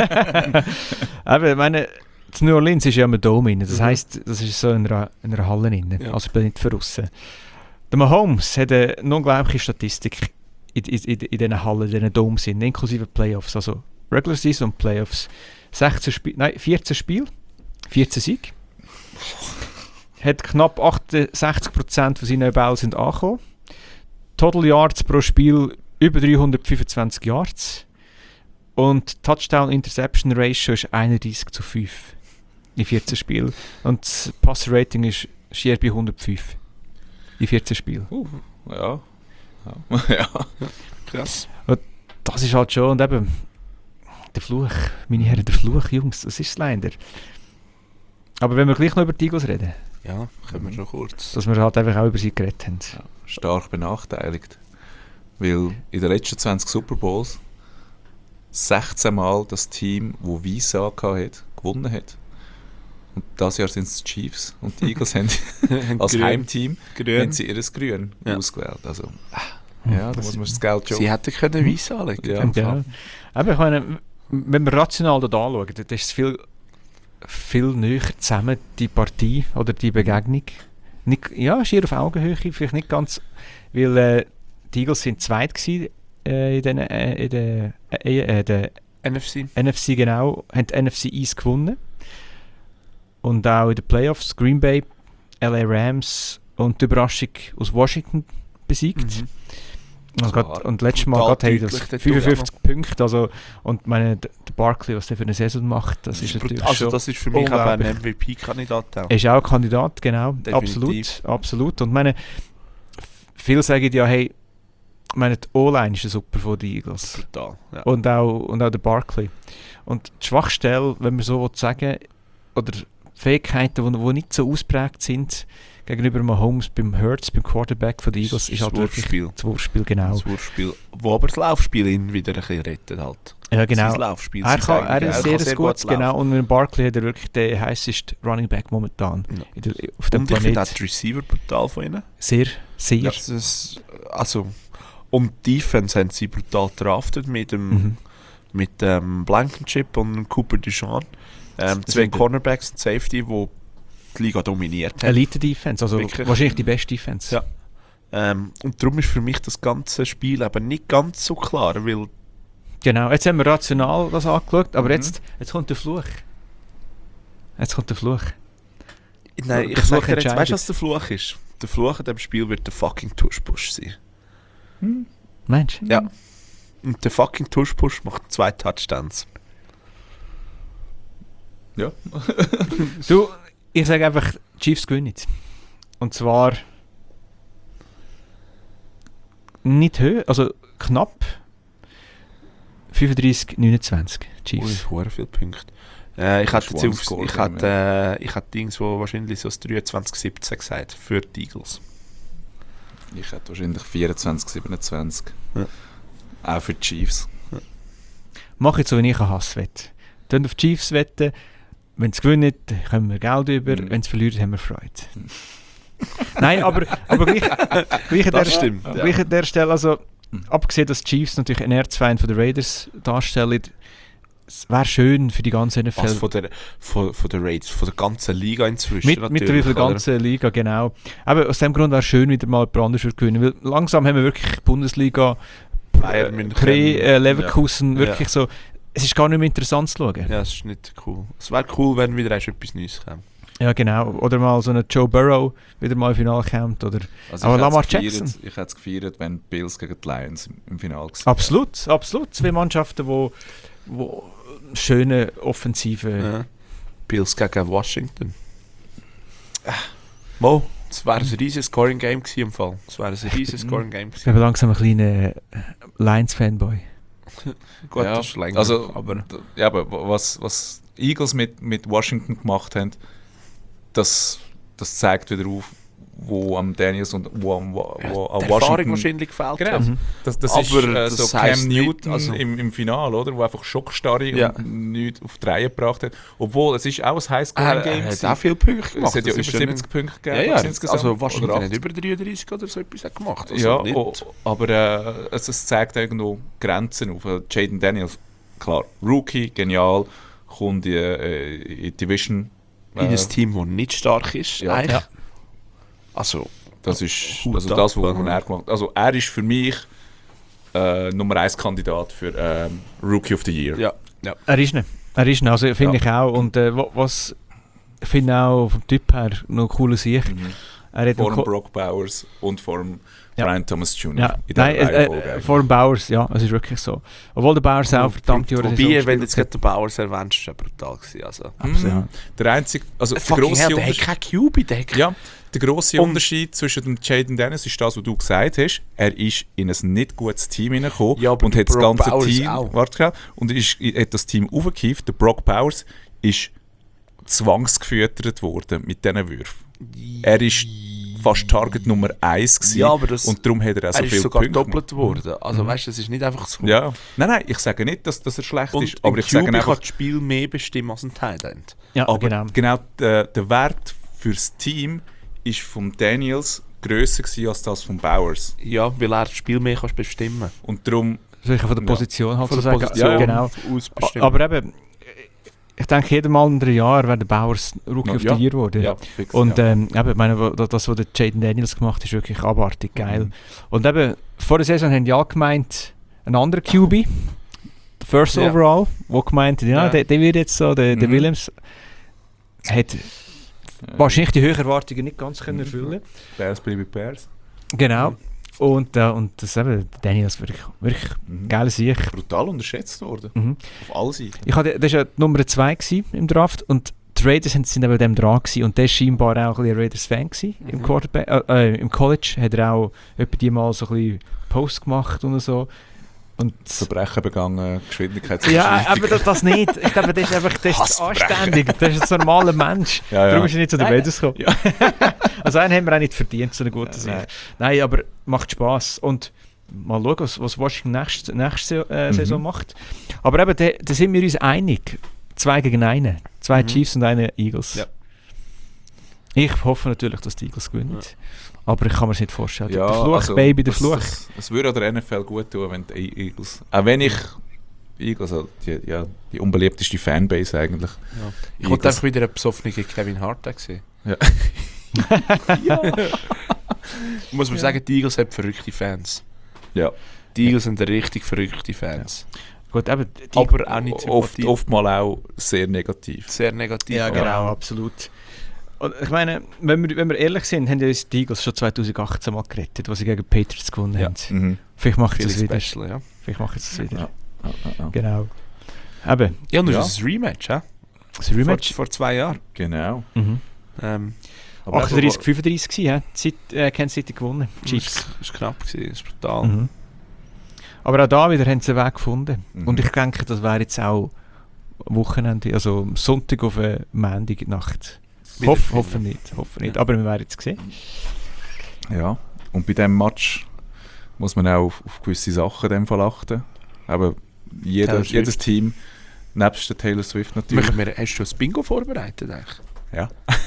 Aber ich meine, in New Orleans ist ja im Dome rein. Das Mhm. heisst, das ist so in einer, in einer Halle rein. Ja. Also ich bin nicht verrissen. Der Mahomes hat eine unglaubliche Statistik in, in, in, in diesen Hallen, in diesen Dome sind, inklusive Playoffs. Also Regular Season und Playoffs. sechzehn Spiel, nein, vierzehn Spiel, vierzehn Sieg. hat knapp achtundsechzig Prozent von seinen Bällen sind angekommen. Total Yards pro Spiel über dreihundertfünfundzwanzig Yards. Und Touchdown-Interception-Ratio ist einunddreißig zu fünf in vierzehn Spielen. Und das Pass-Rating ist schier bei hundertfünf in vierzehn Spielen. Uh, ja. Ja. ja. Krass. Das ist halt schon, und eben, der Fluch, meine Herren, der Fluch, Jungs, das ist es leider. Aber wenn wir gleich noch über die Eagles reden, Ja, können wir schon kurz. dass wir halt einfach auch über sie geredet haben. Ja, stark benachteiligt. Weil in den letzten zwanzig Super Bowls sechzehn Mal das Team, das Visa hatte, gewonnen hat. Und dieses Jahr sind es die Chiefs und die Eagles haben als Grün. Heimteam Grün. haben sie ihres Grün Ja. ausgewählt. Also, ja, da muss man das Geld schon... Sie hätten können Weiss anlegen. Ja. in dem Ja. Fall. Aber ich meine, wenn wir rational das anschauen, dann ist es viel, viel näher zusammen, die Partie oder die Begegnung. Nicht, ja, schier auf Augenhöhe, vielleicht nicht ganz, weil äh, die Eagles sind zweit gewesen, äh, in, den, äh, in der äh, äh, der N F C. N F C genau, haben die N F C East gewonnen. Und auch in den Playoffs Green Bay, L A Rams und die Überraschung aus Washington besiegt. Mhm. Und, Klar. grad, und letztes Mal Total grad haben das deutlich, der fünfundfünfzig Punkte. Also, und meine, der der Barkley, was der für eine Saison macht, das ist natürlich Also schon... das ist für mich auch ein unglaublich. M V P-Kandidat. auch. Er ist auch ein Kandidat, genau. Definitiv. Absolut, absolut. Und meine, f- viele sagen ja, hey, ich meine, die O-Line ist super von den Eagles. Brutal. Ja. Und auch, und auch der Barkley. Und die Schwachstelle, wenn man so will sagen, oder Fähigkeiten, die, die nicht so ausprägt sind, gegenüber Mahomes beim Hurts, beim Quarterback von den Eagles, ist halt wirklich Wurfspiel. das Wurfspiel, genau. Das Wurfspiel, wo aber das Laufspiel ihn wieder ein bisschen rettet halt. Ja, genau. Sein Laufspiel. Er, sein kann, er eigenes. ist kann sehr, gut, genau. laufen. Und mit dem Barkley hat er wirklich den heißesten Running Back momentan Ja. in der, auf dem Und ich finde auch Planet. die Receiver brutal von ihnen. Sehr, sehr. Das ist, also, und die Defense haben sie brutal draftet mit dem, Mhm. mit dem Blankenship und dem Cooper Duchamp. Ähm, Das zwei sind- Cornerbacks und Safety, die die Liga dominiert haben. Elite-Defense, also Wirklich. wahrscheinlich die beste Defense. Ja. Ähm, und darum ist für mich das ganze Spiel eben nicht ganz so klar, weil Genau, jetzt haben wir rational das angeschaut, aber Mhm. jetzt, jetzt kommt der Fluch. Jetzt kommt der Fluch. nein, Der ich Fluch sage dir jetzt, entscheidet. weißt du, was der Fluch ist? Der Fluch in diesem Spiel wird der fucking Tush-Push sein. Mensch. Ja. Und der fucking Tush-Push macht zwei Touchdowns. Ja. Du, ich sage einfach, die Chiefs gewinnen. Und zwar nicht hoch, also knapp fünfunddreißig neunundzwanzig Chiefs. Ui, hure viele Punkte. Äh, ich Das hatte ist jetzt auf, One-Score, ich hatte, äh, ich hatte Dings, wo wahrscheinlich so das dreiundzwanzig siebzehn gesagt für die Eagles. Ich hätte wahrscheinlich vierundzwanzig siebenundzwanzig. Ja. Auch für die Chiefs. Mach jetzt so, wie ich einen Hass wette. Dann auf die Chiefs wetten. Wenn sie gewinnen, können wir Geld über. Mhm. Wenn sie verlieren, haben wir Freude. Nein, aber, aber gleich, gleich, an der, Das stimmt, ja. gleich an der Stelle, also abgesehen, dass die Chiefs natürlich ein Erzfeind von den Raiders darstellen, es wäre schön für die ganze N F L. Was von der, von, von der Raiders, von der ganzen Liga inzwischen Mit, natürlich, mittlerweile der oder? ganzen Liga, genau. Aber aus dem Grund wäre es schön, wieder mal jemand anderes würde gewinnen. Weil langsam haben wir wirklich Bundesliga, Bayern München. Pre, äh, Leverkusen, Ja. wirklich so. Es ist gar nicht mehr interessant zu schauen. Ja, das ist nicht cool. Es wäre cool, wenn wieder erst etwas Neues käme. Ja, genau. Oder mal so ein Joe Burrow wieder mal im Finale kommt. Oder Also Aber ich hätte Lamar es gefeiert- Jackson? Ich hätte es gefeiert, wenn die Bills gegen die Lions im, im Finale gewesen absolut, absolut. Zwei Mannschaften, wo, wo schöne Offensive. Ja. Bills gegen Washington. Mo, es wäre ein riesiges Scoring-Game gewesen im Fall. Es wäre ein riesiges Scoring-Game Ich gewesen. bin langsam ein kleiner Lions-Fanboy. Gut, Ja, das ist länger. Also, aber d- ja, aber was, was die Eagles mit, mit Washington gemacht haben, das, das zeigt wieder auf, wo am Daniels und wo am, wo, ja, wo am die Erfahrung Washington... wahrscheinlich gefällt Genau. hat. Mhm. Das, das Aber ist äh, das so heisst Cam nicht, Newton also- im, im Finale, oder? Wo einfach Schockstarre Ja. und nichts auf die Reihe gebracht hat. Obwohl, es ist auch ein Er, Highscore-Game. er hat auch viele Punkte gemacht. Es hat ja das über ist siebzig Punkte Ja, gegeben. ja, insgesamt. also Washington Oder hat achtzig. über dreiunddreißig oder so etwas auch gemacht. Also Ja, nicht, oh, aber äh, es, es zeigt irgendwo Grenzen auf. Äh, Jaden Daniels, klar, Rookie, genial, kommt in, äh, in die Division. in äh, ein Team, das nicht stark ist. Ja. eigentlich. Ja. Also, Das ist Hut also ab, das, was oder? er gemacht hat. Also er ist für mich äh, Nummer eins Kandidat für ähm, Rookie of the Year. ja. ja. Er ist nicht. Er ist nicht. Also finde Ja. ich auch. Und äh, wa- was Ich finde auch vom Typ her noch ein cooler Sieg. Mhm. Er hat Vor noch dem co- Brock Bowers und vor dem Ja. Brian Thomas Junior Ja, in dieser nein, äh, Reihenfolge äh, eigentlich. vor dem Bowers, ja, es ist wirklich so. Obwohl der Bowers auch verdammt Jahre Wobei, wenn du jetzt gerade den Bowers erwähnst, ist er brutal gewesen. Also. Mhm. ja. Der einzige, also der Fucking grosse hell, der hat Unterschied, keinen Q B, der hat ja, der grosse Und- Unterschied zwischen dem Jaden Dennis ist das, was du gesagt hast. Er ist in ein nicht gutes Team hineingekommen Ja, aber und der hat das Brock ganze Bowers Team, auch. warte schnell, und ist, hat das Team aufgekauft. Der Brock Bowers ist zwangsgefüttert worden mit diesen Würfen. Er ist fast Target Nummer eins gewesen, Ja, aber das, und darum hat er auch so er ist viele sogar Punkte doppelt gemacht. geworden. Also weißt du, es ist nicht einfach so. Ja, nein, nein, ich sage nicht, dass, dass er schlecht Und ist, aber ich Q B sage einfach, kann das Spiel mehr bestimmen als ein Tight End. ja, aber genau. genau, der, der Wert fürs Team ist von Daniels grösser gewesen als das von Bowers. Ja, weil er das Spiel mehr kannst bestimmen. Und darum, Sicher von der Ja. Position halt Von so der sagen. Position Ja, genau. aus A- bestimmen. Aber eben, ich denke, jedes Mal in drei Jahren wäre der Bowers Rookie Ja. of the Year geworden. ja, fix, Und ja. ähm, eben, ich meine, wo- das, was der Jaden Daniels gemacht hat, ist wirklich abartig geil. Mhm. Und eben, vor der Saison haben die alle gemeint, ein anderer Q B, der First Ja. Overall, wo gemeint hat, ja, Ja. der, der wird jetzt so, der, der Mhm. Williams, hat wahrscheinlich die höheren Erwartungen nicht ganz können erfüllen. Bears bleiben Bears. Genau. Und, äh, und das eben, Daniels wirklich, wirklich Mhm. geile Sieg. Brutal unterschätzt worden. Mhm. Auf alle Seiten. Ich hatte, das war ja die Nummer zwei im Draft und die Raiders sind sind eben dem dran gewesen und der war scheinbar auch ein bisschen ein Raiders-Fan gewesen. Im, Mhm. Quarterback, äh, äh, im College hat er auch etwa die mal so ein bisschen Post gemacht und so. Und Verbrechen begangen, Geschwindigkeit. ja, aber das, das nicht. Ich glaube, das ist einfach das ist Hassverbrechen. anständig. Das ist ein normaler Mensch. Ja, ja. Darum ist er nicht zu den Nein. Raiders gekommen. Ja. Also einen haben wir auch nicht verdient, so eine gute Ja, Sieg. nein. Nein, aber macht Spass. Und mal schauen, was, was Washington nächste, nächste äh, Mhm. Saison macht. Aber eben, da, da sind wir uns einig. Zwei gegen einen. Zwei Mhm. Chiefs und eine Eagles. Ja. Ich hoffe natürlich, dass die Eagles gewinnen. Aber ich kann mir das nicht vorstellen. Ja, der Fluch, also, Baby, der das- Fluch. das- Es würde auch der N F L gut tun, wenn die Eagles. Auch wenn ich. Eagles, also die, ja, die unbeliebteste Fanbase eigentlich. Ja. Ich Eagles. wollte einfach wieder einen besoffenen Kevin Hart sehen. Ja. Muss man sagen, die Eagles haben verrückte Fans. Ja. Die Eagles sind richtig verrückte Fans. Gut, eben, die, Aber auch nicht Oft, Sympathie. oftmal auch sehr negativ. Sehr negativ. ja, aber- genau, absolut. Und ich meine, wenn wir, wenn wir ehrlich sind, haben ja uns die Eagles schon zwanzig achtzehn mal gerettet, als sie gegen die Patriots gewonnen Ja. haben. Mhm. Vielleicht machen sie Viele es wieder. Special, ja. Vielleicht machen sie es wieder. Ja. Ja, ja, ja. Genau. Eben, Ja, und das Ja. ist ein Rematch, hä? das Rematch. Vor, vor zwei Jahren. Genau. Mhm. Ähm, Aber achtunddreißig fünfunddreißig gewesen, Zeit, äh, Kansas City gewonnen. Chiefs. Das ist knapp, gewesen, das ist brutal. Mhm. Aber auch da wieder haben sie einen Weg gefunden. Mhm. Und ich denke, das wäre jetzt auch am Wochenende, also am Sonntag auf eine Montag-Nacht. Wieder Hoff, finden. hoffen nicht, hoffen nicht. Ja. Aber wir werden es sehen. Ja, und bei diesem Match muss man auch auf, auf gewisse Sachen in dem Fall achten. Aber jeder, Taylor Swift. jedes Team, nebst der Taylor Swift natürlich. Machen wir, hast du ein Bingo vorbereitet eigentlich? Ja.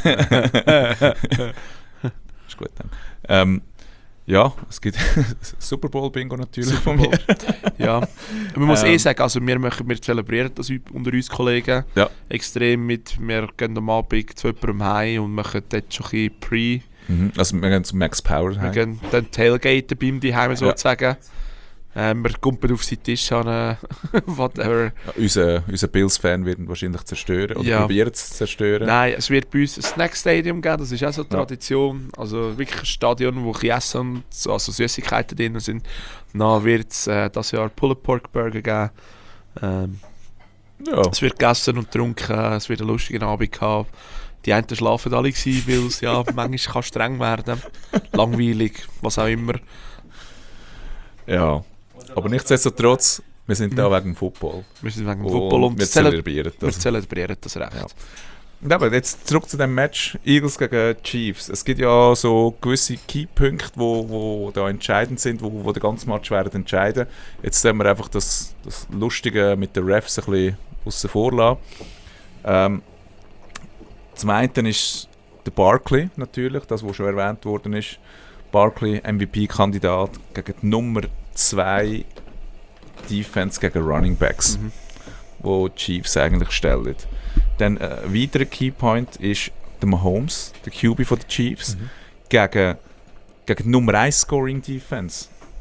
Ist gut dann. Ähm, ja, es gibt Super Bowl Bingo natürlich von mir. Ja. Man muss Ähm. eh sagen, also wir, machen, wir zelebrieren das u- unter uns Kollegen Ja. extrem mit, wir gehen am Abend zu jemandem heim und machen dort schon ein bisschen Pre. Mhm. Also wir gehen zu Max Power Wir heim. gehen dann tailgaten beim Daheim sozusagen. Ähm, wir kumpen auf seinen Tisch an, äh, whatever. Ja, unser, unser Bills-Fan wird ihn wahrscheinlich zerstören oder Ja. probieren es zu zerstören. Nein, es wird bei uns ein Snack Stadium geben, das ist auch so eine Tradition. Also wirklich ein Stadion, wo ein bisschen Essen und so, also Süßigkeiten drin sind. Dann wird es äh, dieses Jahr Pulled Pork Burger geben. Ähm, Ja. es wird gegessen und getrunken, es wird einen lustigen Abend haben. Die einen schlafen alle gewesen, weil es ja manchmal kann streng werden. Langweilig, was auch immer. ja. Aber nichtsdestotrotz, wir sind da wegen dem Football. Wir sind wegen dem Und Football und wir zele zelebrieren wir das. zelebrieren das recht. Ja. Und aber jetzt zurück zu dem Match Eagles gegen Chiefs. Es gibt ja so gewisse Keypunkte, wo, wo da entscheidend sind, wo, wo der ganze Match werden entscheiden. Jetzt sehen wir einfach das, das Lustige mit den Refs ein bisschen aussen vor lassen. Ähm, zum einen ist der Barkley natürlich, das, was schon erwähnt worden ist. Barkley, M V P-Kandidat gegen die Nummer zwei Defense gegen Running Backs, Mhm. wo die Chiefs eigentlich stellen. Dann äh, ein weiterer Keypoint ist der Mahomes, der Q B von den Chiefs, Mhm. gegen, gegen die Nummer eins Scoring Defense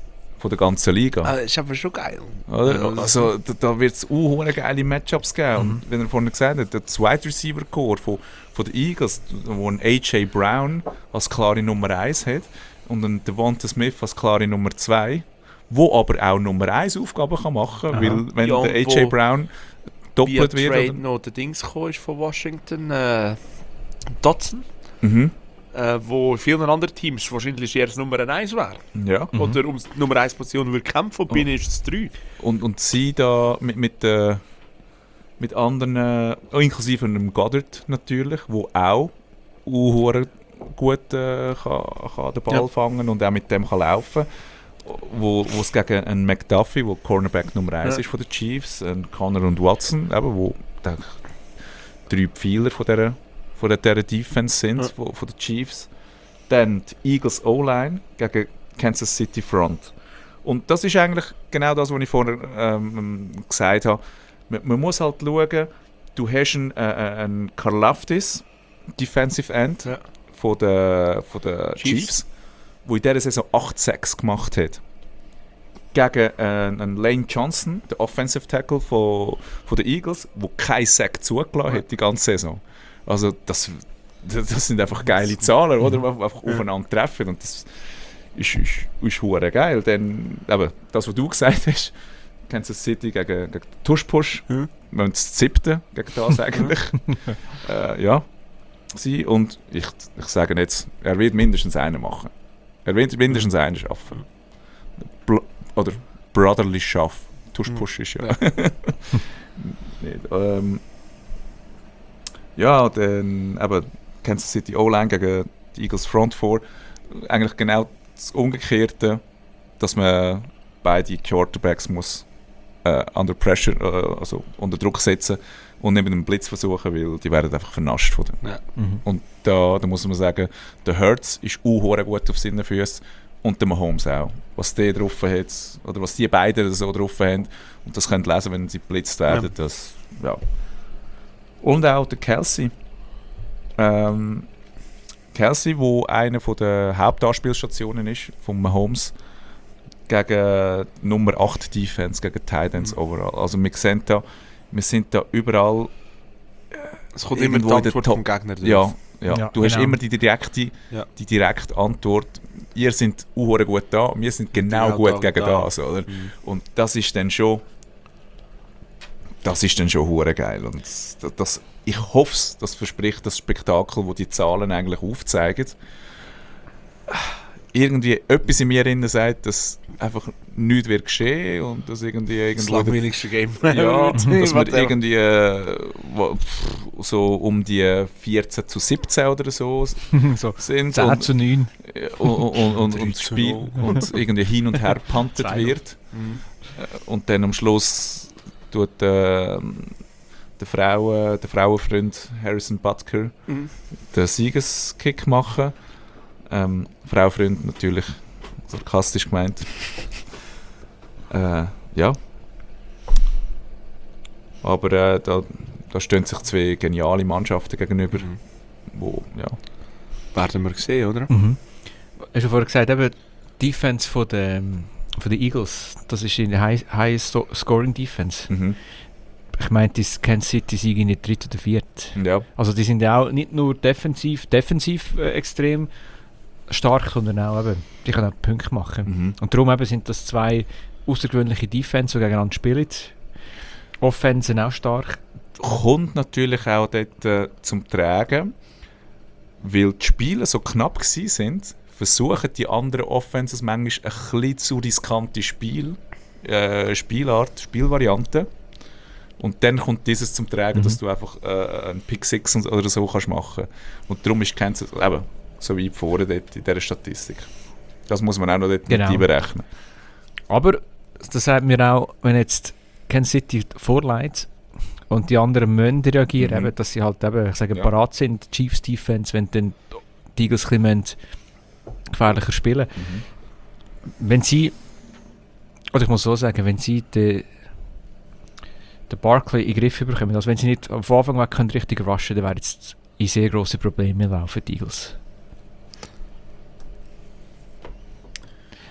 von der ganzen Liga. Ah, das ist aber schon geil. Oder? Also da, da wird es auch geile Matchups geben. Mhm. Und wenn er vorhin gesagt hat, der Wide Receiver Core von, von den Eagles, wo ein A J Brown als klare Nummer eins hat und ein Devonta Smith als klare Nummer zwei, wo aber auch Nummer eins Aufgaben kann machen kann, weil wenn Ja, der A J wo Brown Via doppelt wird. Trade Oder? noch der Dings gekommen ist von Washington, äh, Dotson, Mhm. äh, wo vielen anderen Teams wahrscheinlich eher das Nummer eins wäre. Ja. Mhm. Oder um die Nummer eins Position würde kämpfen, und bin ist es drei. Und, und sie da mit, mit, äh, mit anderen, äh, inklusive einem Goddard natürlich, wo auch uh, gut äh, kann, kann den Ball Ja. fangen und auch mit dem kann laufen. Wo wo es gegen einen McDuffie, wo Cornerback Nummer eins Ja. ist von den Chiefs, einen Connor und Watson, eben, wo denke ich, drei Pfeiler von dieser, von dieser Defense sind, Ja. von, von den Chiefs. Dann die Eagles O-Line gegen Kansas City Front. Und das ist eigentlich genau das, was ich vorher ähm, gesagt habe. Man, man muss halt schauen, du hast einen, äh, einen Karlaftis, Defensive End, Ja. von den von der Chiefs. Chiefs, der in dieser Saison acht Sacks gemacht hat. Gegen äh, einen Lane Johnson, der Offensive Tackle von, von den Eagles, der keinen Sack zugelassen hat die ganze Saison. Also das, das sind einfach geile Zahlen, oder? Die einfach aufeinander treffen. Und das ist, ist, ist hure geil. Denn eben, das, was du gesagt hast, Kansas City gegen, gegen Tush-Push, Mhm. wir haben das siebte gegen das eigentlich. äh, ja. sein. Und ich, ich sage jetzt, er wird mindestens einen machen. Er wird mindestens einen schaffen. Bl- oder brotherly schaff. Tush-Push ist ja. Nicht, ähm, ja, dann eben Kansas City O-Line gegen die Eagles Front Four. Eigentlich genau das Umgekehrte, dass man beide Quarterbacks muss äh, under pressure, äh, also unter Druck setzen und nicht mit einem Blitz versuchen, weil die werden einfach vernascht von dem. Ja. Mhm. Und da, da muss man sagen, der Hurts ist auch gut auf seinen Füßen und der Mahomes auch. Was der drauf hat, oder was die beiden so drauf haben, und das könnt ihr lesen, wenn sie geblitzt werden, Ja. das, ja. Und auch der Kelsey. Ähm, Kelsey, wo eine von der Hauptanspielstationen ist, von Mahomes, gegen Nummer acht Defense, gegen Titans Mhm. overall. Also wir sehen da, wir sind da überall. Es kommt immer die Irgendwo in der Antwort Top- vom Gegner. Ja, ja. Ja, du hast genau. immer die direkte, Ja. die direkte Antwort. Ihr seid auch gut da, wir sind genau, Genau gut da, gegen da. das, oder? Mhm. Und das ist dann schon, das ist dann schon hure geil. Und das, das, ich hoffe, das verspricht das Spektakel, wo die Zahlen eigentlich aufzeigen. Irgendwie etwas in mir drin sagt, dass einfach nichts wird geschehen und dass irgendwie Das irgendwo langweiligste Game. ja, dass wir Whatever. irgendwie äh, wo- pff, so um die vierzehn zu siebzehn oder so so sind zehn und, zu neun. und, und, und, und, das drei zu Spiel null. und irgendwie hin und her gepuntet zwei null. wird Mhm. Äh, und dann am Schluss tut äh, der, Frau, der Frauenfreund Harrison Butker Mhm. den Siegeskick machen. Ähm, Frauenfreund natürlich sarkastisch gemeint. Äh, ja. Aber äh, da, da stehen sich zwei geniale Mannschaften gegenüber, Mhm. wo, ja. Werden wir sehen, oder? Mhm. Hast du vorher gesagt, eben die Defense von den, von den Eagles, das ist eine High, high sto- Scoring Defense. Mhm. Ich meine, das Kansas City Sieg in der dritten oder vierten. Ja. Also die sind ja auch nicht nur defensiv, defensiv äh, extrem stark, sondern auch eben, die können auch Punkte machen. Mhm. Und darum eben sind das zwei außergewöhnliche Defense, die gegeneinander spielen. Offense sind auch stark. Kommt natürlich auch dort äh, zum Tragen, weil die Spiele so knapp gsi sind, versuchen die anderen Offenses manchmal ein bisschen zu riskante Spiel, äh, Spielart, Spielvarianten. Und dann kommt dieses zum Tragen, Mhm. dass du einfach äh, einen Pick Six und- oder so kannst machen. Und darum ist Kansas eben so weit vorne dort in dieser Statistik. Das muss man auch noch dort Genau. mit einberechnen. Aber das sagt mir auch, wenn jetzt Kansas City vorleitet und die anderen müssen reagieren, Mhm. eben, dass sie halt eben, ich sage, Ja. parat sind, Chiefs Defense, wenn dann die Eagles ein bisschen gefährlicher spielen. Wenn sie, oder ich muss so sagen, wenn sie den, den Barkley in den Griff bekommen, also wenn sie nicht von Anfang an können richtig rushen, dann wäre jetzt in sehr grosse Probleme laufen für die Eagles.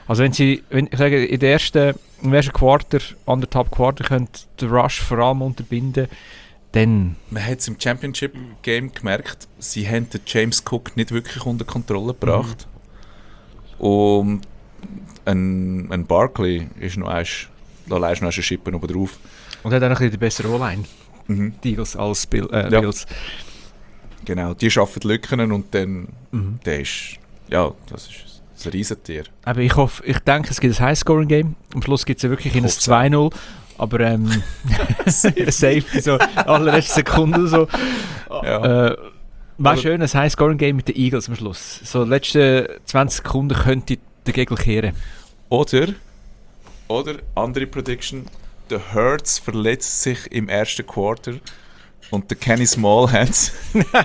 Also wenn sie, wenn ich sage, in der ersten, im ersten Quarter, anderthalb Quarter könnt den Rush vor allem unterbinden, dann... Man hat es im Championship-Game gemerkt, sie haben den James Cook nicht wirklich unter Kontrolle gebracht. Mhm. Und ein, ein Barkley ist noch eins, da leist noch eine Schippe oben drauf. Und hat auch noch ein bisschen die bessere O-Line, Mhm. die Eagles als Bill, äh, Ja. Bills. Genau, die schaffen Lücken und dann, Mhm. der ist, ja, das ist ein Riesentier. Aber ich hoffe, ich denke, es gibt ein High-Scoring-Game. Am Schluss gibt es ja wirklich in ein hoffe es zwei null. Aber ähm, Safety, so alle letzte Sekunde so. Ja. Äh, Wäre Aber- schön, ein High-Scoring-Game mit den Eagles am Schluss. So, die letzten zwanzig Sekunden könnte der Gegner kehren. Oder, oder, andere Prediction, der Hurts verletzt sich im ersten Quarter und der Kenny Smallhands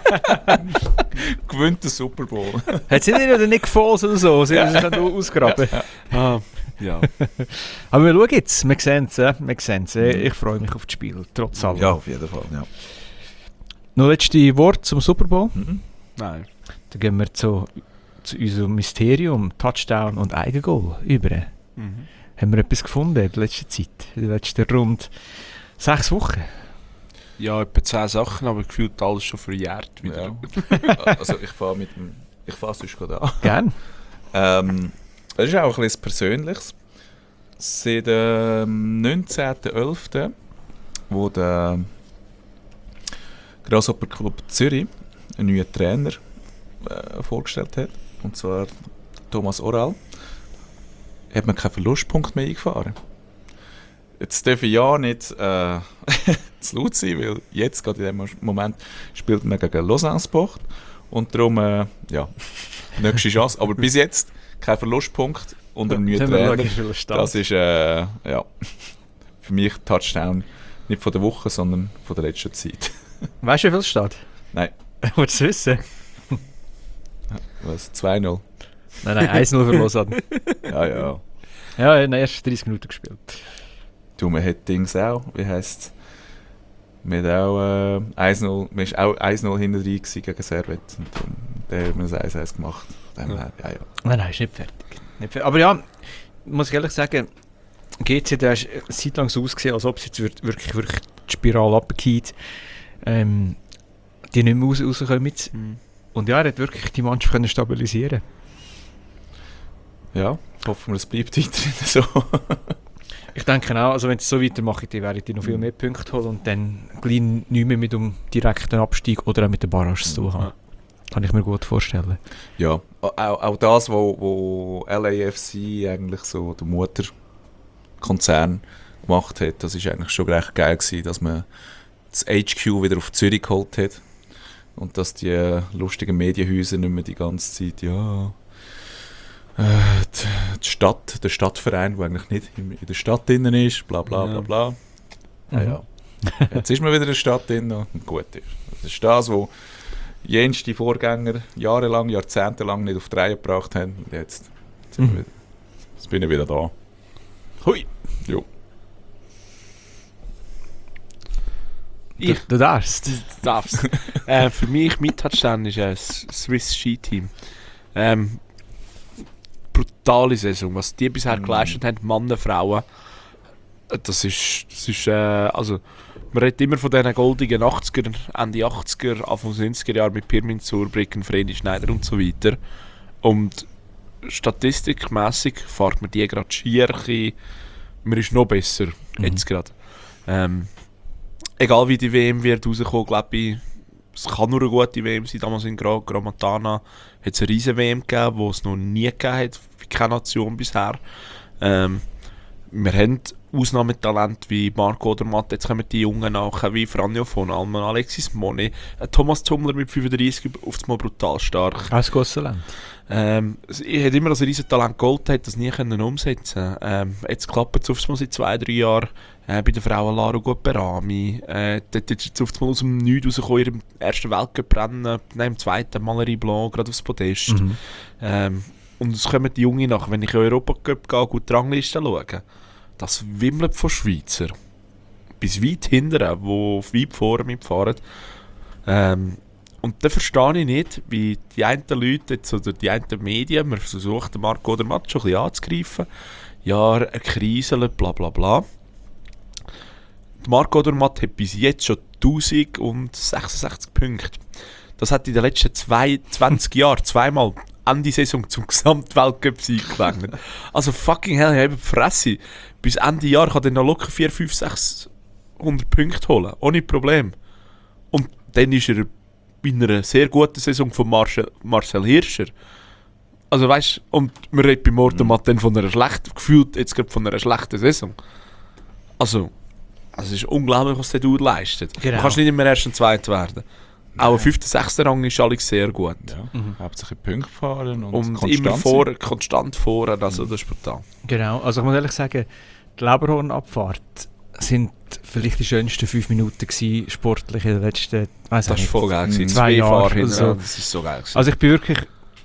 gewinnt den Super Bowl. Hat sie nicht oder Nick Foles oder so? Sie haben sich ausgraben. Ah, ja. Aber wir schauen jetzt. Wir sehen es. Äh? Wir sehen es. Äh, Ich freue mich auf das Spiel. Trotz allem. Ja, auf jeden Fall. Ja. Noch letzte Wort zum Super Bowl. Mhm. Nein. Dann gehen wir zu, zu unserem Mysterium, Touchdown und Eigengoal über. Mhm. Haben wir etwas gefunden in der letzten Zeit? In den letzten rund sechs Wochen? Ja, etwa zehn Sachen, aber gefühlt alles schon verjährt wieder. Ja. Also ich fahre mit dem, ich fahre sonst gerade an. Gern. Ähm, das ist auch ein bisschen Persönliches. Seit dem neunzehnten elften wo der Grasshopper Club Zürich einen neuen Trainer äh, vorgestellt hat, und zwar Thomas Oral, hat man keinen Verlustpunkt mehr eingefahren. Jetzt darf ich ja nicht äh, zu laut sein, weil jetzt, gerade in dem Moment, spielt man gegen Lausanne Sport und darum, äh, ja, nächste Chance. Aber bis jetzt kein Verlustpunkt unter dem neuen Jetzt haben wir Trainer. logisch viel Stand. Das ist äh, ja, für mich Touchdown nicht von der Woche, sondern von der letzten Zeit. Weißt du, wie viel es steht? Nein, Wolltest du es wissen? was? zwei null? Nein, nein, eins null für Lausanne. Ja, ja. Ja, in den ersten dreißig Minuten gespielt. Du, man hat Dings auch, wie heisst es? Man hat auch äh, eins null, man war auch eins null hinten drin gewesen gegen Servet. Und darum, der hat man das eins eins gemacht. Dem Ja. her, ja, ja. Nein, nein, ist nicht fertig. Nicht fertig. Aber ja, muss ich ehrlich sagen, G C, der ist eine Zeit lang so ausgesehen, als ob es jetzt wir- wirklich, wirklich die Spirale runtergeht. Ähm, die nicht mehr raus, rauskommen. Mhm. Und ja, er hat wirklich die Mannschaft können stabilisieren. Ja, hoffen wir, es bleibt weiterhin so. Ich denke auch, also wenn sie so weitermachen, dann werden die noch viel mehr Punkte holen und dann gleich nicht mehr mit dem direkten Abstieg oder auch mit der Barrage zu tun haben. Ja. Kann ich mir gut vorstellen. Ja, auch, auch das, wo, wo L A F C eigentlich so der Mutterkonzern gemacht hat, das ist eigentlich schon recht geil gewesen, dass man das H Q wieder auf Zürich geholt hat und dass die äh, lustigen Medienhäuser nicht mehr die ganze Zeit, ja, äh, die, die Stadt, der Stadtverein, der eigentlich nicht in, in der Stadt drin ist, bla bla bla Ja. bla. Ja, Mhm. ja. Jetzt ist man wieder in der Stadt drin und gut ist. Das ist das, was jenste Vorgänger jahrelang, jahrzehntelang nicht auf die Reihe gebracht haben. Und jetzt, jetzt, sind wir Mhm. wieder, jetzt bin ich wieder da. Hui! Jo. Du, du darfst. Du darfst. äh, für mich, mein Touchdown ist ein Swiss Ski Team. Ähm, brutale Saison, was die bisher Mm. geleistet haben, Männer, Frauen. Äh, Das ist, das ist äh, also, man redet immer von diesen goldigen achtziger, Ende achtziger, Anfang neunziger Jahre mit Pirmin Zurbrücken, Vreni Schneider und so weiter. Und statistikmässig fährt man die gerade schier, ein bisschen- man ist noch besser, Mhm. jetzt gerade. Ähm, egal wie die W M wird rauskommen, glaube ich, es kann nur eine gute W M sein. Damals in Gra Gromatana hat es eine riesen W M gegeben, die es noch nie gegeben hat, für keine Nation bisher. Ähm, wir haben Ausnahmetalente wie Marco Odermatt, jetzt kommen die Jungen nach, wie Franjo von Alman, Alexis Moni, äh, Thomas Zumler mit fünfunddreißig auf das Mal brutal stark. Alles gutes Talent. Ähm, ich hätte immer als ein riesen Talent geholt, hätte das nie können umsetzen. Ähm, jetzt klappt es oft mal seit zwei, drei Jahren. Äh, bei den Frauen Lara Guperami. Äh, dort ist jetzt oft mal aus dem Nichts rausgekommen, in ihrem ersten Weltcup-Rennen, nein, im zweiten Malerie Blanc, gerade aufs Podest. Mhm. Ähm, und es kommen die Jungen nach. Wenn ich in Europacup gehe, gut die Rangliste schaue, das wimmelt von Schweizer. Bis weit hinten, wo weit vorne mitfahren. Ähm, Und dann verstehe ich nicht, wie die einen Leute jetzt, oder die einen Medien, man versucht den Marc Odermatt schon ein bisschen anzugreifen. Ja, er kriselt, bla bla bla. Marc Odermatt hat bis jetzt schon tausendsechsundsechzig Punkte. Das hat in den letzten zwanzig Jahren zweimal Ende Saison zum Gesamtweltcup-Sieg gelangt. Also fucking hell, ich habe die Fresse. Bis Ende Jahr kann er noch locker vierhundert, fünfhundert, sechshundert Punkte holen. Ohne Problem. Und dann ist er in einer sehr guten Saison von Marcel, Marcel Hirscher. Also weißt du, und man redet bei Odermatt dann von einer schlechten, gefühlt jetzt gerade von einer schlechten Saison. Also, also es ist unglaublich, was der Dude leistet. Genau. Du kannst nicht immer erst und zweit werden. Auch ein fünfter, sechster Rang ist alles sehr gut. Ja, mhm. Hauptsächlich Punkte fahren und, Und konstant immer vor, sein. konstant fahren, also das ist brutal. Genau, also ich muss ehrlich sagen, die Leberhornabfahrt sind vielleicht die schönsten fünf Minuten gewesen, sportlich in den letzten, weiss Das war nicht, voll geil. zwei Zwei Jahre Jahre oder hinten, so. das ist so geil gewesen. Also ich bin wirklich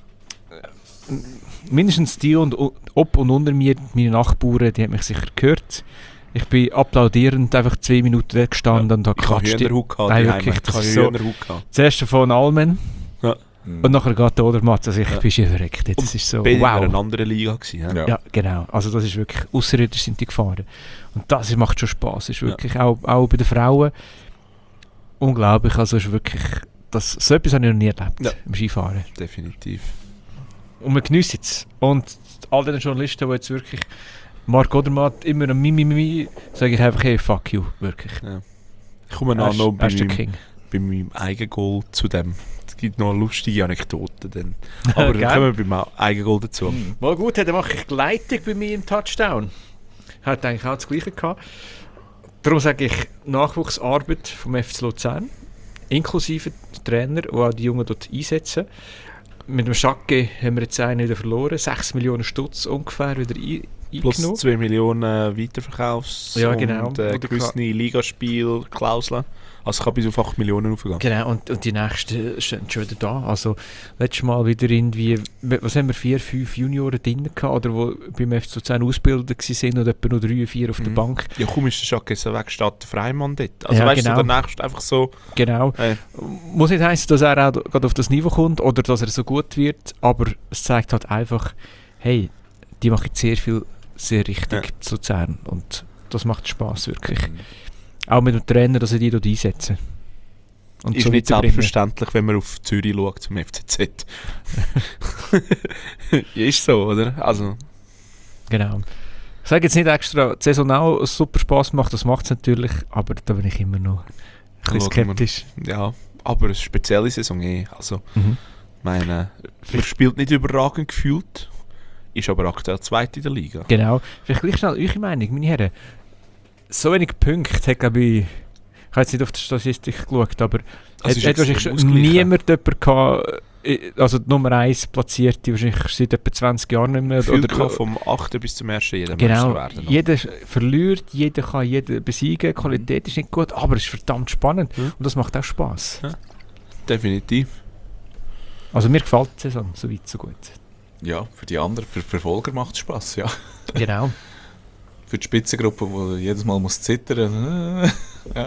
äh, mindestens die und ob und unter mir, meine Nachbarn, die haben mich sicher gehört. Ich bin applaudierend einfach zwei Minuten dort gestanden und habe ich habe geklatscht. Hühnerhaut gehabt, Nein, die wirklich, Heime. das Ich ist habe so- Hühnerhaut gehabt. Zuerst von Almen Mhm. und nachher geht der Odermatt. Also ich Ja. bin schon verreckt. Das Und ist so, Beide in wow. einer anderen Liga gewesen. Ja. Ja. Ja, genau. Also das ist wirklich, außerirdisch sind die gefahren. Und das ist, macht schon Spass. Ist wirklich auch, auch bei den Frauen unglaublich. Also ist wirklich, das, so etwas habe ich noch nie erlebt Ja. im Skifahren. Definitiv. Und wir geniessen es. Und all den Journalisten, die jetzt wirklich Marc Odermatt immer am Mimi, Mimi, sage ich einfach, hey, fuck you, wirklich. Ich komme Er noch, ist- noch er bei, ist der meinem, King. bei meinem Eigengoal zu dem. Es gibt noch lustige Anekdoten. Dann. Aber dann Geil. kommen wir beim Eigengoal dazu. Mhm. Mal gut, dann mache ich Gleitung bei mir im Touchdown. Hat eigentlich auch das Gleiche gehabt. Darum sage ich Nachwuchsarbeit vom F C Luzern, inklusive Trainer, die auch die Jungen dort einsetzen. Mit dem Schacke haben wir jetzt einen wieder verloren, sechs Millionen Stutz ungefähr wieder ein, Plus eingenommen. zwei Millionen Weiterverkaufs- Ja, genau. und äh, Oder gewisse Ligaspielklauseln. Also es kann bis auf acht Millionen aufgehen. Genau, und, und die nächsten stehen schon wieder da. Also letztes Mal wieder irgendwie, was haben wir, vier, fünf Junioren drin gehabt, oder wo beim F C Luzern ausgebildet waren und etwa nur drei, vier auf der Mhm. Bank. Ja, komm, ist der Schacke so weg, steht der Freimann dort. Also Ja, weißt genau. du, der nächste einfach so... Genau. Hey. Muss nicht heißen, dass er auch gerade auf das Niveau kommt oder dass er so gut wird, aber es zeigt halt einfach, hey, die machen sehr viel sehr richtig Ja. zu Luzern und das macht Spaß wirklich. Mhm. Auch mit dem Trainer, dass sie die dort einsetzen. Und Ist so nicht weiterbringen. selbstverständlich, wenn man auf Zürich schaut zum F C Z. Ja, ist so, oder? Also, Genau. Ich sage jetzt nicht extra, die Saison auch super Spaß macht, das macht es natürlich, aber da bin ich immer noch ein bisschen Schauen wir. skeptisch. ja, aber eine spezielle Saison eh. Also, Mhm. meine, man spielt nicht überragend gefühlt, ist aber aktuell Zweite in der Liga. Genau. Vielleicht gleich schnell eure Meinung, meine Herren. So wenig Punkte hat, glaube ich, ich habe jetzt nicht auf die Statistik geschaut, aber Also hat, ist hat wahrscheinlich extrem schon ausgeglichen. niemand jemanden gehabt, äh, also die Nummer eins platzierte wahrscheinlich seit etwa zwanzig Jahren nicht mehr. Gefühlt Oder, kann vom achten bis zum ersten jeder genau, Meister werden. jeder verliert, jeder kann jeden besiegen, die Qualität ist nicht gut, aber es ist verdammt spannend Mhm. und das macht auch Spass. Definitiv. Also mir gefällt die Saison, so weit, so gut. Ja, für die anderen, für Verfolger macht es Spass, ja. Genau. Für die Spitzengruppe, die jedes Mal muss zittern. Ja.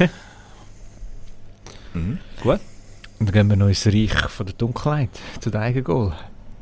Mhm. Und dann gehen wir noch ins Reich von der Dunkelheit, zu den Eigengoal.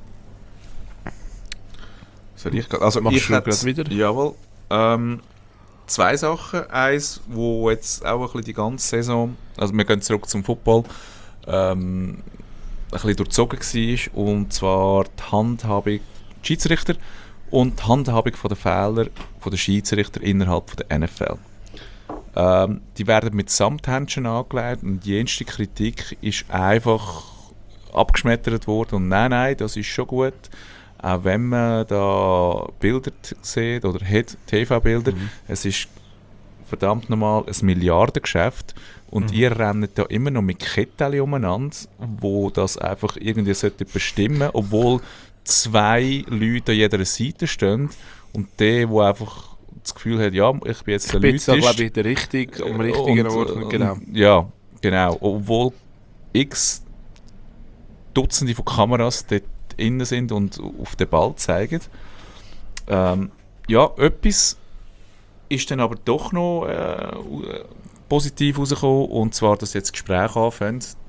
Soll ich, also Machst ich du hätte- grad wieder? Jawohl. Ähm, zwei Sachen. Eins, wo jetzt auch ein bisschen die ganze Saison, also wir gehen zurück zum Football, ähm, ein bisschen durchzogen war, und zwar die Handhabung der Schiedsrichter und die Handhabung von der Fehler von der Schiedsrichter innerhalb von der N F L. Ähm, die werden mit Samthändchen angelegt und die jenste Kritik ist einfach abgeschmettert worden und nein, nein, das ist schon gut. Auch wenn man da Bilder t- sieht oder hat, T V-Bilder, Mhm. es ist verdammt nochmal ein Milliardengeschäft und Mhm. ihr rennt da immer noch mit Kettchen umeinander, wo das einfach irgendwie sollte bestimmen, obwohl zwei Leute an jeder Seite stehen und der, der einfach das Gefühl hat, ja, ich bin jetzt Ich der bin jetzt, glaube Leuteste. ich, der richtig, am richtigen Und, Ort. äh, Genau. Ja, genau. Obwohl x Dutzende von Kameras dort innen sind und auf den Ball zeigen. Ähm, ja, etwas ist dann aber doch noch äh, positiv rausgekommen, und zwar, dass jetzt Gespräche anfangen,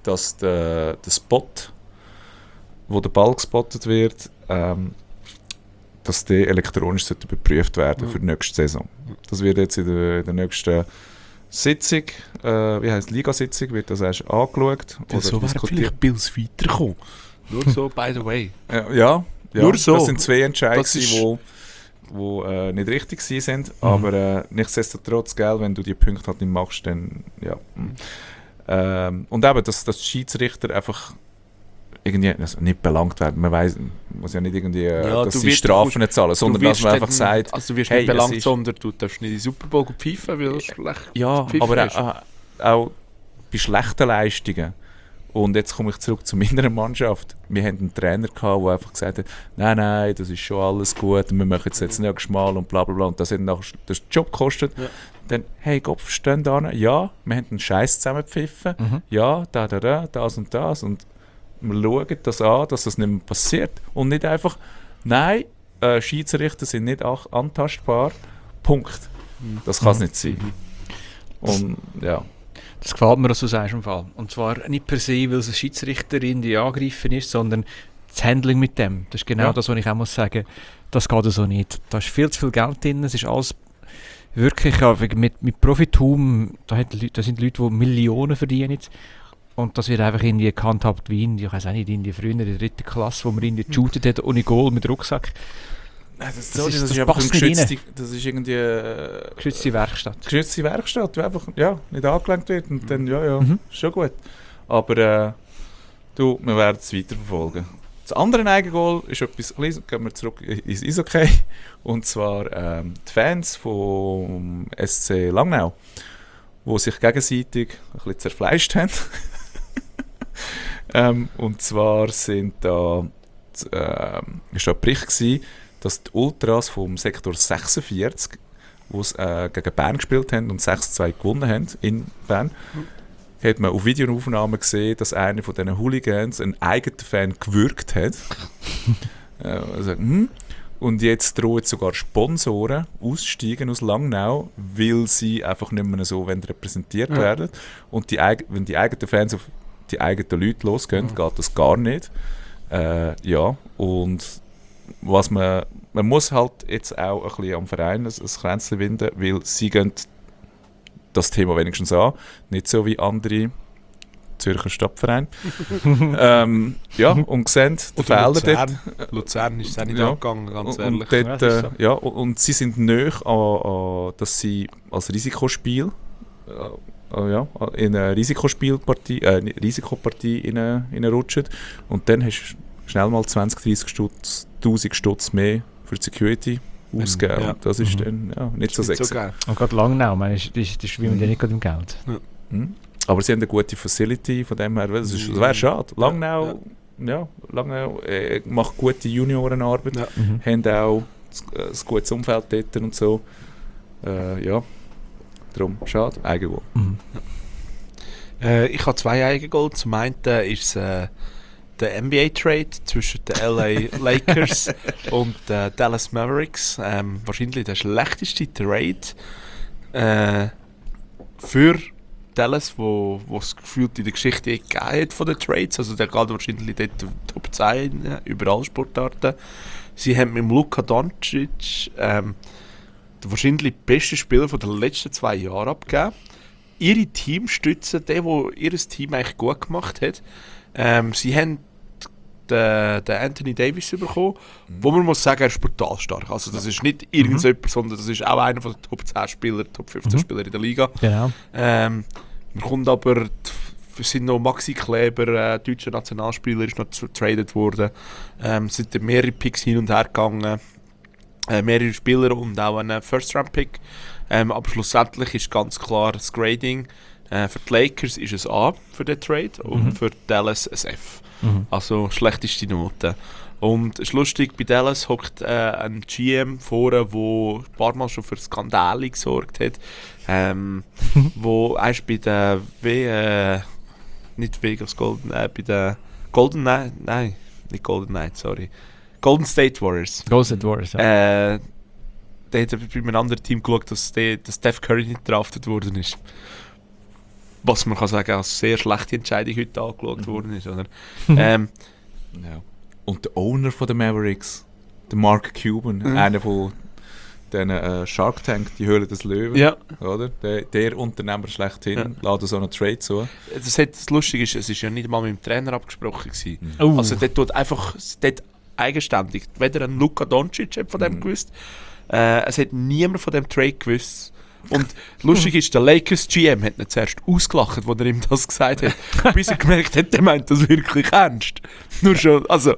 dass der, der Spot, wo der Ball gespottet wird, ähm, dass der elektronisch sollte überprüft werden Ja. für die nächste Saison. Das wird jetzt in der, in der nächsten Sitzung, äh, wie heisst Ligasitzung, wird das erst angeschaut oder so wäre diskutiert. vielleicht Bills weiterkommen. Nur so, by the way. Ja, ja, ja, Nur so. das sind zwei Entscheidungen, Das ist- die wo, wo, äh, nicht richtig waren. Mhm. Aber äh, nichtsdestotrotz, gell, wenn du die Punkte halt nicht machst, dann ja. mm. Ähm, und eben, dass, dass die Schiedsrichter einfach irgendwie also nicht belangt werden. Man weiss, man muss ja nicht irgendwie, äh, Ja, dass du sie wirst- Strafen nicht zahlen, sondern Du dass wirst man einfach dann- sagt, Also du wirst hey, nicht es belangt, ist- sondern du darfst nicht in den Super Bowl pfeifen, weil es schlecht ja, gepfiffen aber ist. auch, auch bei schlechten Leistungen. Und jetzt komme ich zurück zu meiner Mannschaft. Wir hatten einen Trainer, gehabt, der einfach gesagt hat, nein, nein, das ist schon alles gut, wir machen es jetzt nächstes Mal und bla bla bla. Und das hat nachher den Job gekostet. Ja. Dann, hey Gott, verstehen da nicht? Ja, wir haben einen Scheiß zusammengepfiffen. Mhm. Ja, da, da, da, das und das. Und wir schauen das an, dass das nicht mehr passiert. Und nicht einfach, nein, äh, Schiedsrichter sind nicht ach- antastbar. Punkt. Das kann es nicht sein. Und ja. Das gefällt mir, was du sagst im Fall. Und zwar nicht per se, weil es eine Schiedsrichterin, die angegriffen ist, sondern das Handling mit dem. Das ist genau Ja. das, was ich auch muss sagen. Das geht so nicht. Da ist viel zu viel Geld drin. Es ist alles wirklich ja, mit, mit Profitum. Da, hat Leute, da sind Leute, die Millionen verdienen. Und das wird einfach irgendwie gehandhabt wie in, ich weiß auch nicht, in die früher in der dritten Klasse, wo man irgendwie geshootet hat, ohne Goal mit Rucksack. Nein, das, Das ist- das einfach passt eine nicht rein. geschützte, das ist irgendwie äh, Geschützte Werkstatt. geschützte Werkstatt, die einfach ja, nicht angelenkt wird und dann, ja, ja, Mhm. ist schon gut. Aber äh, du, wir werden es weiterverfolgen. Das andere Eigengoal ist etwas, kleines, gehen wir zurück ins Eishockey. Und zwar ähm, die Fans vom S C Langnau, die sich gegenseitig ein bisschen zerfleischt haben. ähm, und zwar sind da, äh, ist da ein Bericht gewesen, dass die Ultras vom Sektor sechsundvierzig, die äh, gegen Bern gespielt haben und sechs zu zwei gewonnen haben in Bern, hat man auf Videoaufnahmen gesehen, dass einer von diesen Hooligans einen eigenen Fan gewürgt hat. äh, also, hm. Und jetzt drohen sogar Sponsoren aussteigen aus Langnau, weil sie einfach nicht mehr so repräsentiert Ja. werden. Und die, eig- wenn die eigenen Fans auf die eigenen Leute losgehen, Ja. geht das gar nicht. Äh, ja, und was man, man muss halt jetzt auch ein bisschen am Verein ein, ein Kränzchen winden, weil sie gehen das Thema wenigstens an, nicht so wie andere Zürcher Stadtvereine. ähm, ja, und sehen den Fehler dort. Luzern. Luzern ist es auch nicht Ja. angegangen, ganz Und, ehrlich. und, dort, Ja, das ist äh, ja, und, und sie sind näher an, an, dass sie als Risikospiel äh, äh, ja, in eine Risikospielpartie, äh, eine Risikopartie rein- reinrutschen. Und dann hast du schnell mal zwanzig, dreissig Stutz, tausend Stutz mehr für die Security ausgegeben. ja. Und das ist Mhm. dann ja, nicht so Nicht sexy. geil. Und gerade Langnau, meine, das, das, das schwimmt ja nicht gerade im Geld. Mhm. Aber sie haben eine gute Facility, von dem her, das, ist- das wäre schade. Langnau, ja, Langnau äh, macht gute Juniorenarbeit, Ja. Mhm. haben auch ein, ein gutes Umfeld dort und so. Äh, ja, darum, schade, Eigengoal. Mhm. Äh, ich habe zwei Eigengoal. Zum einen ist es äh, der N B A-Trade zwischen den L A Lakers und den Dallas Mavericks. Ähm, wahrscheinlich der schlechteste Trade äh, für Dallas, wo wo es gefühlt in der Geschichte gegeben hat von den Trades. Also der geht wahrscheinlich dort Top zehn äh, über alle Sportarten. Sie haben mit dem Luka Doncic ähm, den wahrscheinlich besten Spieler von den letzten zwei Jahren abgegeben. Ihre Teamstütze, der, der ihr Team eigentlich gut gemacht hat. Ähm, sie haben den, den Anthony Davis bekommen, wo man muss sagen, er ist brutal stark. Also das ist nicht irgendjemand, sondern das ist auch einer von den Top zehn Spieler, Top fünfzehn Mhm. Spieler in der Liga. Genau. Ähm, man kommt aber, es sind noch Maxi Kleber, äh, deutscher Nationalspieler, ist noch getradet worden. Ähm, es sind dann mehrere Picks hin und her gegangen, äh, mehrere Spieler und auch ein First-Round-Pick. Ähm, aber schlussendlich ist ganz klar das Grading. Äh, für die Lakers ist es A für den Trade und Mhm. für Dallas ein F. Mhm. Also schlechteste Note. Und es ist lustig, bei Dallas hockt äh, ein G M vorne, der ein paar Mal schon für Skandale gesorgt hat. Ähm, wo erst bei der w, äh, nicht Vegas Golden, äh, bei der Golden Knight, nein, nicht Golden Knight, sorry. Golden State Warriors. Golden State Warriors, ja. Äh, der hat bei einem anderen Team geschaut, dass, der, dass Steph Curry nicht draftet worden ist. was man kann sagen, als sehr schlechte Entscheidung heute angeschaut worden ist. Oder? ähm, Ja. Und der Owner von den Mavericks, der Mark Cuban, Mhm. einer von diesen äh, Shark Tank, die Höhle des Löwen, ja, oder? Der, der Unternehmer schlechthin, Ja. lädt so einen Trade zu. das, hat, das Lustige ist, es ist ja nicht mal mit dem Trainer abgesprochen gewesen. Oh. Also dort tut einfach dort eigenständig, weder ein Luka Doncic hat von dem Mhm. gewusst, äh, es hat niemand von dem Trade gewusst. Und lustig ist, der Lakers G M hat nicht zuerst ausgelacht, als er ihm das gesagt hat, bis er gemerkt hat, der meint das wirklich ernst. Nur schon, also,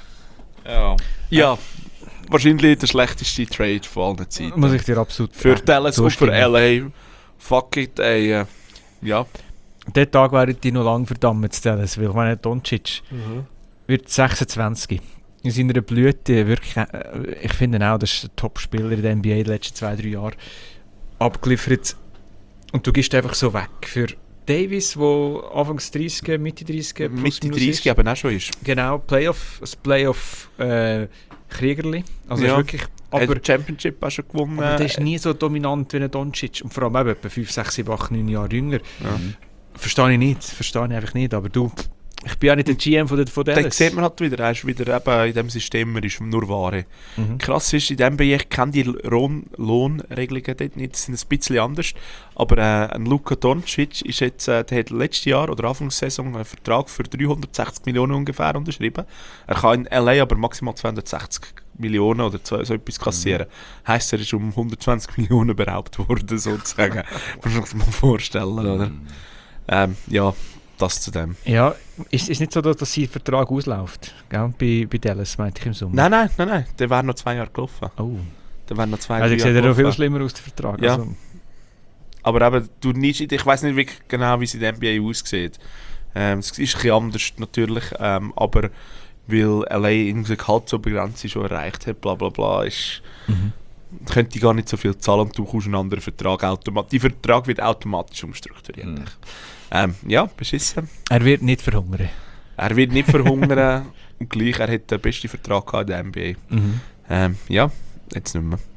Ja. ja, wahrscheinlich der schlechteste Trade von allen Zeiten. Muss ich dir absolut Für äh, Dallas und für zustimmen. L A, fuck it, ey, äh, ja. Der Tag wäre die noch lange verdammt zu Dallas, weil ich meine, Doncic wird sechsundzwanzig. In seiner Blüte wirklich, äh, ich finde auch, das ist der Top-Spieler in der N B A die letzten zwei, drei Jahre abgeliefert. Und du gehst einfach so weg. Für Davis, der Anfangs dreißig, Mitte dreißig, plus Mitte minus dreißig ist. eben auch schon ist. Genau, Playoff, das Playoff äh, Kriegerli. Also Ja. ist wirklich, Aber aber, er hat die Championship auch schon gewonnen. aber der ist nie so dominant wie ein Doncic. Und vor allem eben etwa fünf, sechs, sieben, acht, neun Jahre jünger. Ja. Verstehe ich nicht, verstehe ich einfach nicht. Aber du, ich bin ja nicht der G M von, der, von Dann Dallas. sieht man halt wieder, er ist wieder eben in dem System, er ist nur Ware. Mhm. Krass ist, in dem Bereich kennen die Lohn Lohnregelungen dort nicht, die sind ein bisschen anders. Aber äh, ein Luka Doncic ist jetzt, äh, der hat letztes Jahr oder Anfangssaison einen Vertrag für dreihundertsechzig Millionen ungefähr unterschrieben. Er kann in L A aber maximal zweihundertsechzig Millionen oder so, so etwas kassieren. Mhm. Heisst, er ist um hundertzwanzig Millionen beraubt worden, sozusagen. Muss man sich mal vorstellen, oder? Ähm, ja, das zu dem. Ja, ist es nicht so, dass sein Vertrag ausläuft? Gell? Bei, bei Dallas, meinte ich im Sommer. Nein, nein, nein, nein, der wäre noch zwei Jahre gelaufen. Oh. Der wäre noch zwei Also drei ich sehe Jahre ja noch viel gelaufen. schlimmer aus, der Vertrag. Ja. Also, Aber eben, du nicht, ich weiß nicht wirklich genau, wie es in der N B A aussieht. Ähm, es ist ein bisschen anders natürlich, ähm, aber weil L A irgendwie Gehaltsobergrenze schon erreicht hat, bla bla bla, ist, mhm. könnte gar nicht so viel zahlen und du kommst einen anderen Vertrag automatisch. Die Vertrag wird automatisch umstrukturiert. Mhm. Ähm, ja, beschissen. Er wird nicht verhungern. Er wird nicht verhungern und gleich, er hat den besten Vertrag gehabt in der N B A. Mhm. Ähm, ja, jetzt nicht mehr.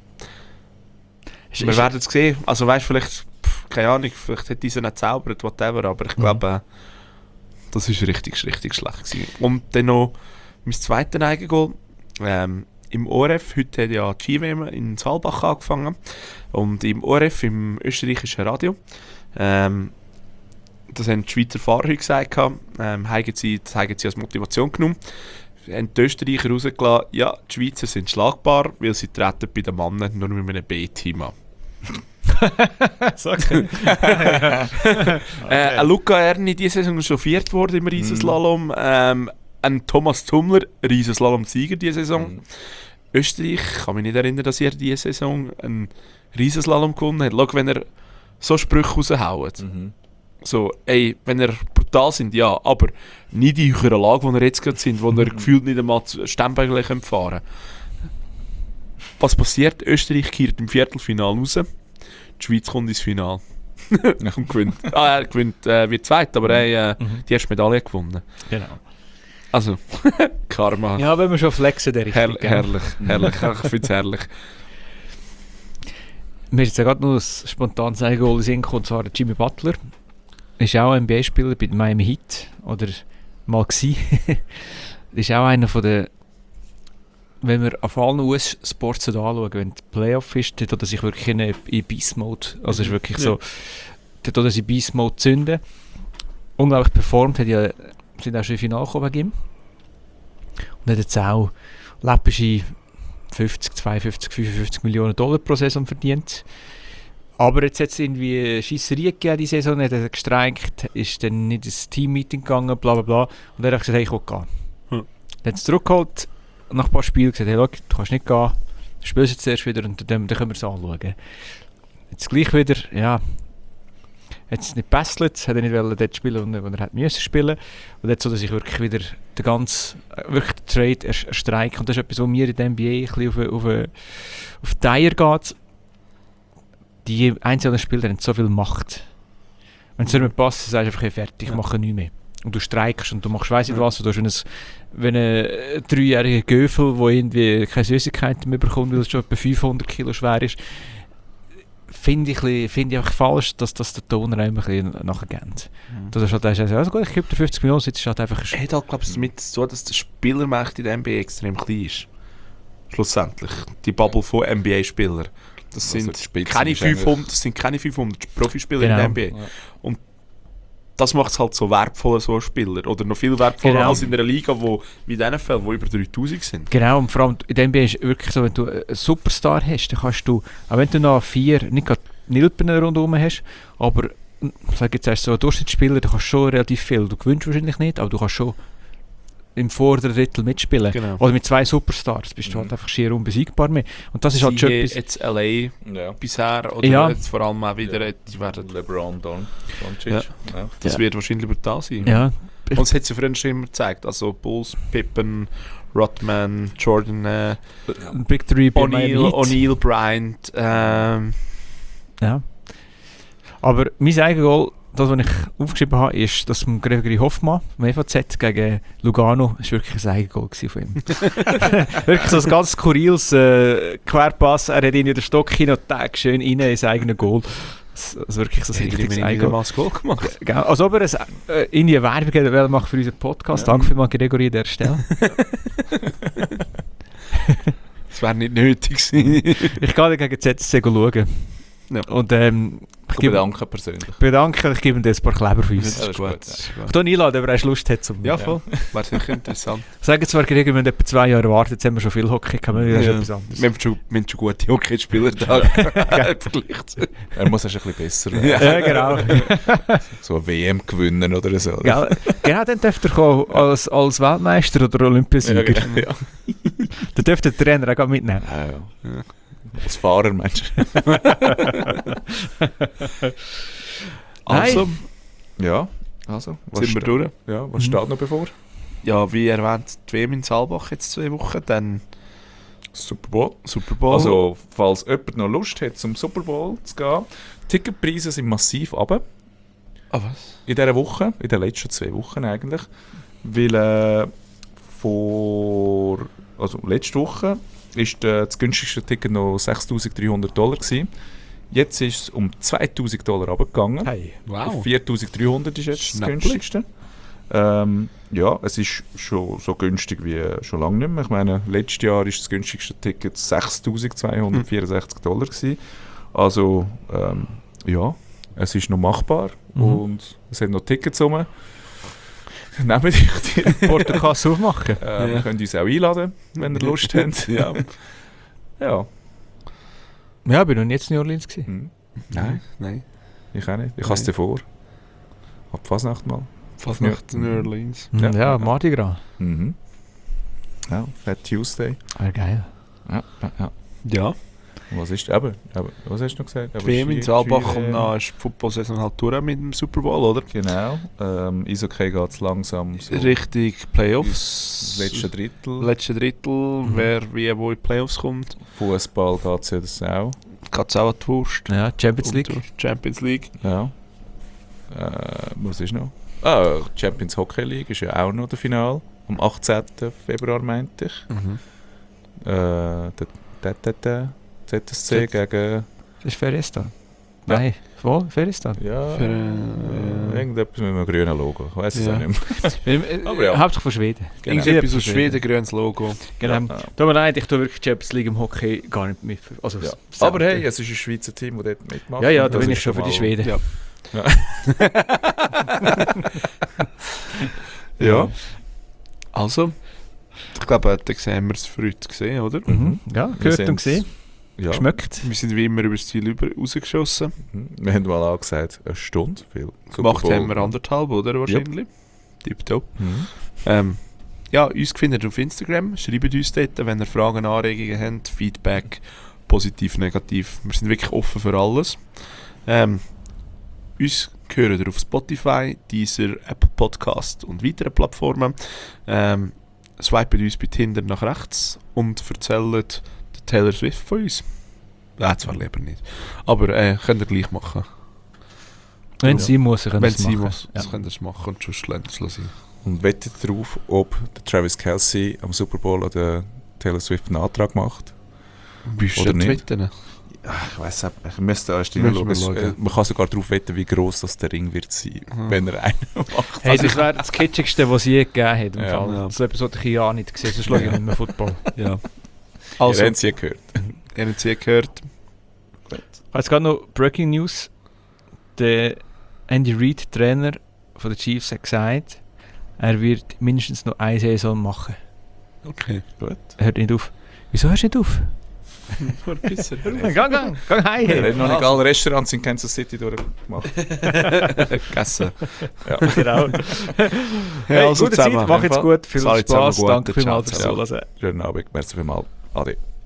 Ist, Wir ist, werden es sehen. Also weißt vielleicht, pff, keine Ahnung, vielleicht hat dieser nicht zaubert, whatever, aber ich Mhm. glaube, äh, das ist richtig, richtig schlecht gewesen. Und dann noch mein zweites Eigengoal. Ähm, Im O R F, heute hat ja die Ski-W M in Saalbach angefangen. Und im O R F, im österreichischen Radio, ähm, das haben die Schweizer Fahrer heute gesagt, ähm, haben sie, das haben sie als Motivation genommen. Haben die Österreicher rausgelassen, ja, die Schweizer sind schlagbar, weil sie treten bei den Männern nur mit einem B-Team an. Sag ich. Äh, ein Luca Erni diese Saison schon viert worden im Riesenslalom. Ähm, ein Thomas Zumler, Riesenslalom-Sieger diese Saison. Mhm. Österreich, ich kann mich nicht erinnern, dass er diese Saison einen Riesenslalom gewonnen hat. Schau, wenn er so Sprüche raushaut. Mhm. So, ey, wenn er brutal sind, ja, aber nicht in eurer Lage, wo er jetzt gerade sind, wo er gefühlt nicht einmal Stemmbeile fahren können. Was passiert? Österreich kehrt im Viertelfinale raus. Die Schweiz kommt ins Finale. Und gewinnt. Ah, er gewinnt, äh, wird zweit, aber er hat äh, Mhm. die erste Medaille gewonnen. Genau. Also, Karma. Ja, wenn wir schon flexen, der Herr, Richtung. herrlich, herrlich. Ich finde es herrlich. Mir ist jetzt ja gerade noch ein spontanes Eigengoal in den Sinn gekommen, und zwar der Jimmy Butler. Ist auch ein N B A-Spieler bei Miami Heat. Oder mal gsi. Ist auch einer von den... Wenn wir auf allen U S-Sports anschauen, wenn die Playoff ist, dann tut er sich wirklich in, in Beast-Mode. Also ist wirklich Ja. so... Dann tut er sich in Beast-Mode zünden. Unglaublich performt. Hat ja, sind auch schon im Finale gekommen wegen ihm. Und hat jetzt auch läppische fünfzig, zweiundfünfzig, fünfundfünfzig Millionen Dollar pro Saison verdient. Aber jetzt hat es irgendwie Scheisserie gegeben die Saison, hat er gestreikt, ist dann nicht ins Team-Meeting gegangen, bla bla bla. Und er hat gesagt, hey, ich will gehen. Hm. Dann hat es zurückgeholt, nach ein paar Spielen gesagt, hey, schau, du kannst nicht gehen, du spielst jetzt erst wieder und dann, dann können wir es anschauen. Jetzt gleich wieder, ja, hat es nicht gebesselt, hat er nicht wollen dort spielen, wo er hätte müssen spielen. Und jetzt so, dass ich wirklich wieder den ganzen, wirklich den Trade erstreiche. Und das ist etwas, was mir in der N B A ein bisschen auf, auf, auf die Eier geht. Die einzelnen Spieler haben so viel Macht. Wenn es nicht passt, dann sagst du einfach, hey, fertig, ich Ja. mache nichts mehr. Und du streikst und du machst weiss nicht was. Du hast, wenn, ein, wenn ein dreijähriger Göfel, der irgendwie keine Süßigkeiten mehr bekommt, weil es schon etwa fünfhundert Kilo schwer ist, finde ich, ein find ich einfach falsch, dass das der Toner ein bisschen nachgeht. Mhm. Das ist halt, also, also gut, ich gebe dir fünfzig Millionen, jetzt ist halt einfach ein Er hat halt, glaube ich, damit so, dass der Spielermarkt in der N B A extrem klein ist. Schlussendlich. Die Bubble von N B A-Spielern. Das, Also sind keine fünfhundert, das sind keine fünfhundert Profispieler Genau. in der N B A. Und das macht es halt so wertvoller, so ein Spieler. Oder noch viel wertvoller Genau. als in einer Liga, wo, wie in den Fällen, wo über dreitausend sind. Genau, und vor allem in der N B A ist es wirklich so, wenn du einen Superstar hast, dann kannst du, auch wenn du noch vier, nicht gerade Nilpen rundherum hast, aber sag jetzt erst so ein Durchschnittsspieler, du kannst schon relativ viel. Du gewinnst wahrscheinlich nicht, aber du kannst schon im vorderen Drittel mitspielen. Genau. Oder mit zwei Superstars bist du Mhm. halt einfach schier unbesiegbar mehr. Und das ist halt schon Siehe etwas... jetzt L A Ja. bisher, oder Ja. jetzt vor allem auch wieder, Ja. die werden, LeBron Don, Doncic. Ja. Ja. das Ja. wird wahrscheinlich brutal sein. Ja, Und es hat es ja früher schon immer gezeigt. Also Bulls, Pippen, Rodman, Jordan, äh, Big Three bei O'Neal, Miami Heat. O'Neal, Bryant. Ähm, Ja. Aber mein eigenes Goal, das, was ich aufgeschrieben habe, ist, dass Gregory Hoffmann vom E V Z gegen Lugano, das war wirklich ein eigenes Goal gewesen von ihm. Wirklich so ein ganz skurriles äh, Querpass, er hat in den Stock hin und Tag schön rein ins eigene Goal. Das ist wirklich so ein hätte ich richtiges mir eigenes wieder Goal. mal das Goal gemacht. Genau. Als ob er ein, äh, in die Werbung hätte wollen machen für unseren Podcast. Ja. Danke vielmals, Gregory, an der Stelle. Das wäre nicht nötig gewesen. Ich gehe gegen Z S C schauen. Ja. Und ähm, ich Ich gebe- bedanke persönlich. bedanke, ich gebe ihm jetzt ein paar Kleber für Das uns. ist ist gut. gut, das ist Ich gut. kann ihn einladen, aber er Lust hat zum... Ja, voll. Wäre sicher interessant. Sagen zwar, Gregor, wir haben etwa zwei Jahre gewartet, jetzt haben wir schon viel Hockey, kann man wieder Ja. etwas anderes. Wir haben schon, wir haben schon gute Hockeyspieler da im Vergleich zu. Er muss erst ein bisschen besser werden. Ja, genau. So eine W M gewinnen oder so. Gell? Genau, dann dürft ihr kommen, als, als Weltmeister oder Olympiasieger. Ja, genau. Ja. Dann dürft ihr den Trainer auch gleich mitnehmen. Ja, ja. Ja. Als Fahrer, Mensch. Also, Ja, also. Was sind wir ste- durch. Ja, was Mhm. steht noch bevor? Ja, wie erwähnt, die W M in Saalbach jetzt zwei Wochen, dann Super Bowl. Super Bowl. Also, falls jemand noch Lust hat, zum Super Bowl zu gehen, Ticketpreise sind massiv runter. ah, was? In dieser Woche, in den letzten zwei Wochen eigentlich. Weil äh, vor, also letzte Woche ist äh, das günstigste Ticket noch sechstausenddreihundert Dollar gewesen. Jetzt ist es um zweitausend Dollar runtergegangen. Hey. Wow. viertausenddreihundert ist jetzt Schnäppli. das günstigste. Ähm, ja, es ist schon so günstig wie schon lange nicht mehr. Ich meine, letztes Jahr ist das günstigste Ticket sechstausendzweihundertvierundsechzig Dollar gewesen. Also, ähm, ja, es ist noch machbar Mhm. und es hat noch Tickets rum. Nehmt euch die. Portokasse aufmachen. Äh, Ja. Wir können uns auch einladen, wenn ihr Lust habt. Ja. Ja. Ja, ich bin noch nie in New Orleans gewesen. Hm. Nein, nein. Ich auch nicht. Ich habe es dir vor. Ab Fasnacht mal. Fast Ja. nach New Orleans. Ja, Ja. ja Mardi Gras. Mhm. Ja, Fat Tuesday. Ah, geil. Ja, ja, ja. Ja. Was ist eben, eben, was hast du noch gesagt? Die Eben W M in Ski- Saalbach Ski- und dann ist die Football-Saison halt durch mit dem Super Bowl, oder? Genau. Ähm, Eishockey geht es langsam so Richtig Playoffs. ins letzte Drittel. Letzte Drittel, wer wie wo in die Playoffs kommt. Fußball geht es ja das auch. Geht es auch an die Wurst. Ja, Champions League. Und die Champions League. Ja. Äh, was ist noch? Ah, Champions Hockey League ist ja auch noch der Final. Am achtzehnten Februar, meinte ich. Mhm. Äh, der, der, der, der Z S C Z- gegen... Das ist Feristan. Ja. Nein, wo? Feristan. Ja, Für, äh, äh, irgendetwas mit einem grünen Logo. Ich weiß es Ja. auch nicht mehr. Aber Aber ja. Hauptsächlich von Schweden. Irgendetwas aus Schweden, grünes Logo. Genau. Ja. Tut mir leid, ich tue wirklich Champions League im Hockey gar nicht mit. Also, Ja. s- Aber hey, selten. es ist ein Schweizer Team, das dort mitmacht. Ja, ja, Und da das bin ich ist schon für die mal- Schweden. Ja. Ja. Also, ich glaube, da sehen wir es für heute gesehen, oder? Mhm. Ja, Wir gehört sind- und gesehen. Ja. Geschmeckt. Wir sind wie immer über das Ziel über rausgeschossen. Mhm. Wir haben mal angesagt, eine Stunde. Viel. Gemacht Super haben wir Bowl. anderthalb, oder? Wahrscheinlich. Tipptopp. Mhm. Ähm, ja, uns findet ihr auf Instagram. Schreibt uns dort, wenn ihr Fragen, Anregungen habt, Feedback, positiv, negativ. Wir sind wirklich offen für alles. Ähm, uns hören ihr auf Spotify, Deezer, Apple Podcast und weiteren Plattformen. Ähm, swipet uns bei Tinder nach rechts und erzählt den Taylor Swift von uns. Nein, zwar lieber nicht. Aber äh, könnt ihr gleich machen. Wenn Ja. sie muss, können Wenn sie sie machen. muss, Ja. das könnt ihr machen und sonst lernt es sein. Und wettet darauf, ob der Travis Kelce am Super Bowl an der Taylor Swift einen Antrag macht. Bist Oder du nicht? nicht? Ach, ich weiss nicht, ich müsste erst Müssen reinschauen. wir Es- schauen. äh, Man kann sogar darauf wetten, wie gross das der Ring wird sein, Mhm. wenn er einen macht. Hey, das wäre das Kitschigste, was es je gegeben hat. Im Ja. Fall. Ja. So etwas wollte ich ja nicht gesehen, sonst schaue ich nicht mehr Football. Ja. Also, Also, Ihr habt es ja gehört. ihr habt es gehört. Ich habe jetzt gerade noch Breaking News. Der Andy Reid, Trainer von den Chiefs, hat gesagt, er wird mindestens noch eine Saison machen. Okay. Gut. Er hört nicht auf. Wieso hörst du nicht auf? Besser. Gang, gang, gang heim. Wir Hey. haben noch nicht alle Restaurants in Kansas City durchgemacht. Gegessen. Ja. Genau. Ja, Hey, also gute Zeit, zusammen. mach jetzt gut, viel Sorry, Spaß, zusammen, danke gut. vielmals Ciao, fürs ciao. Zuhören. Schönen Abend, merci vielmals. Ade.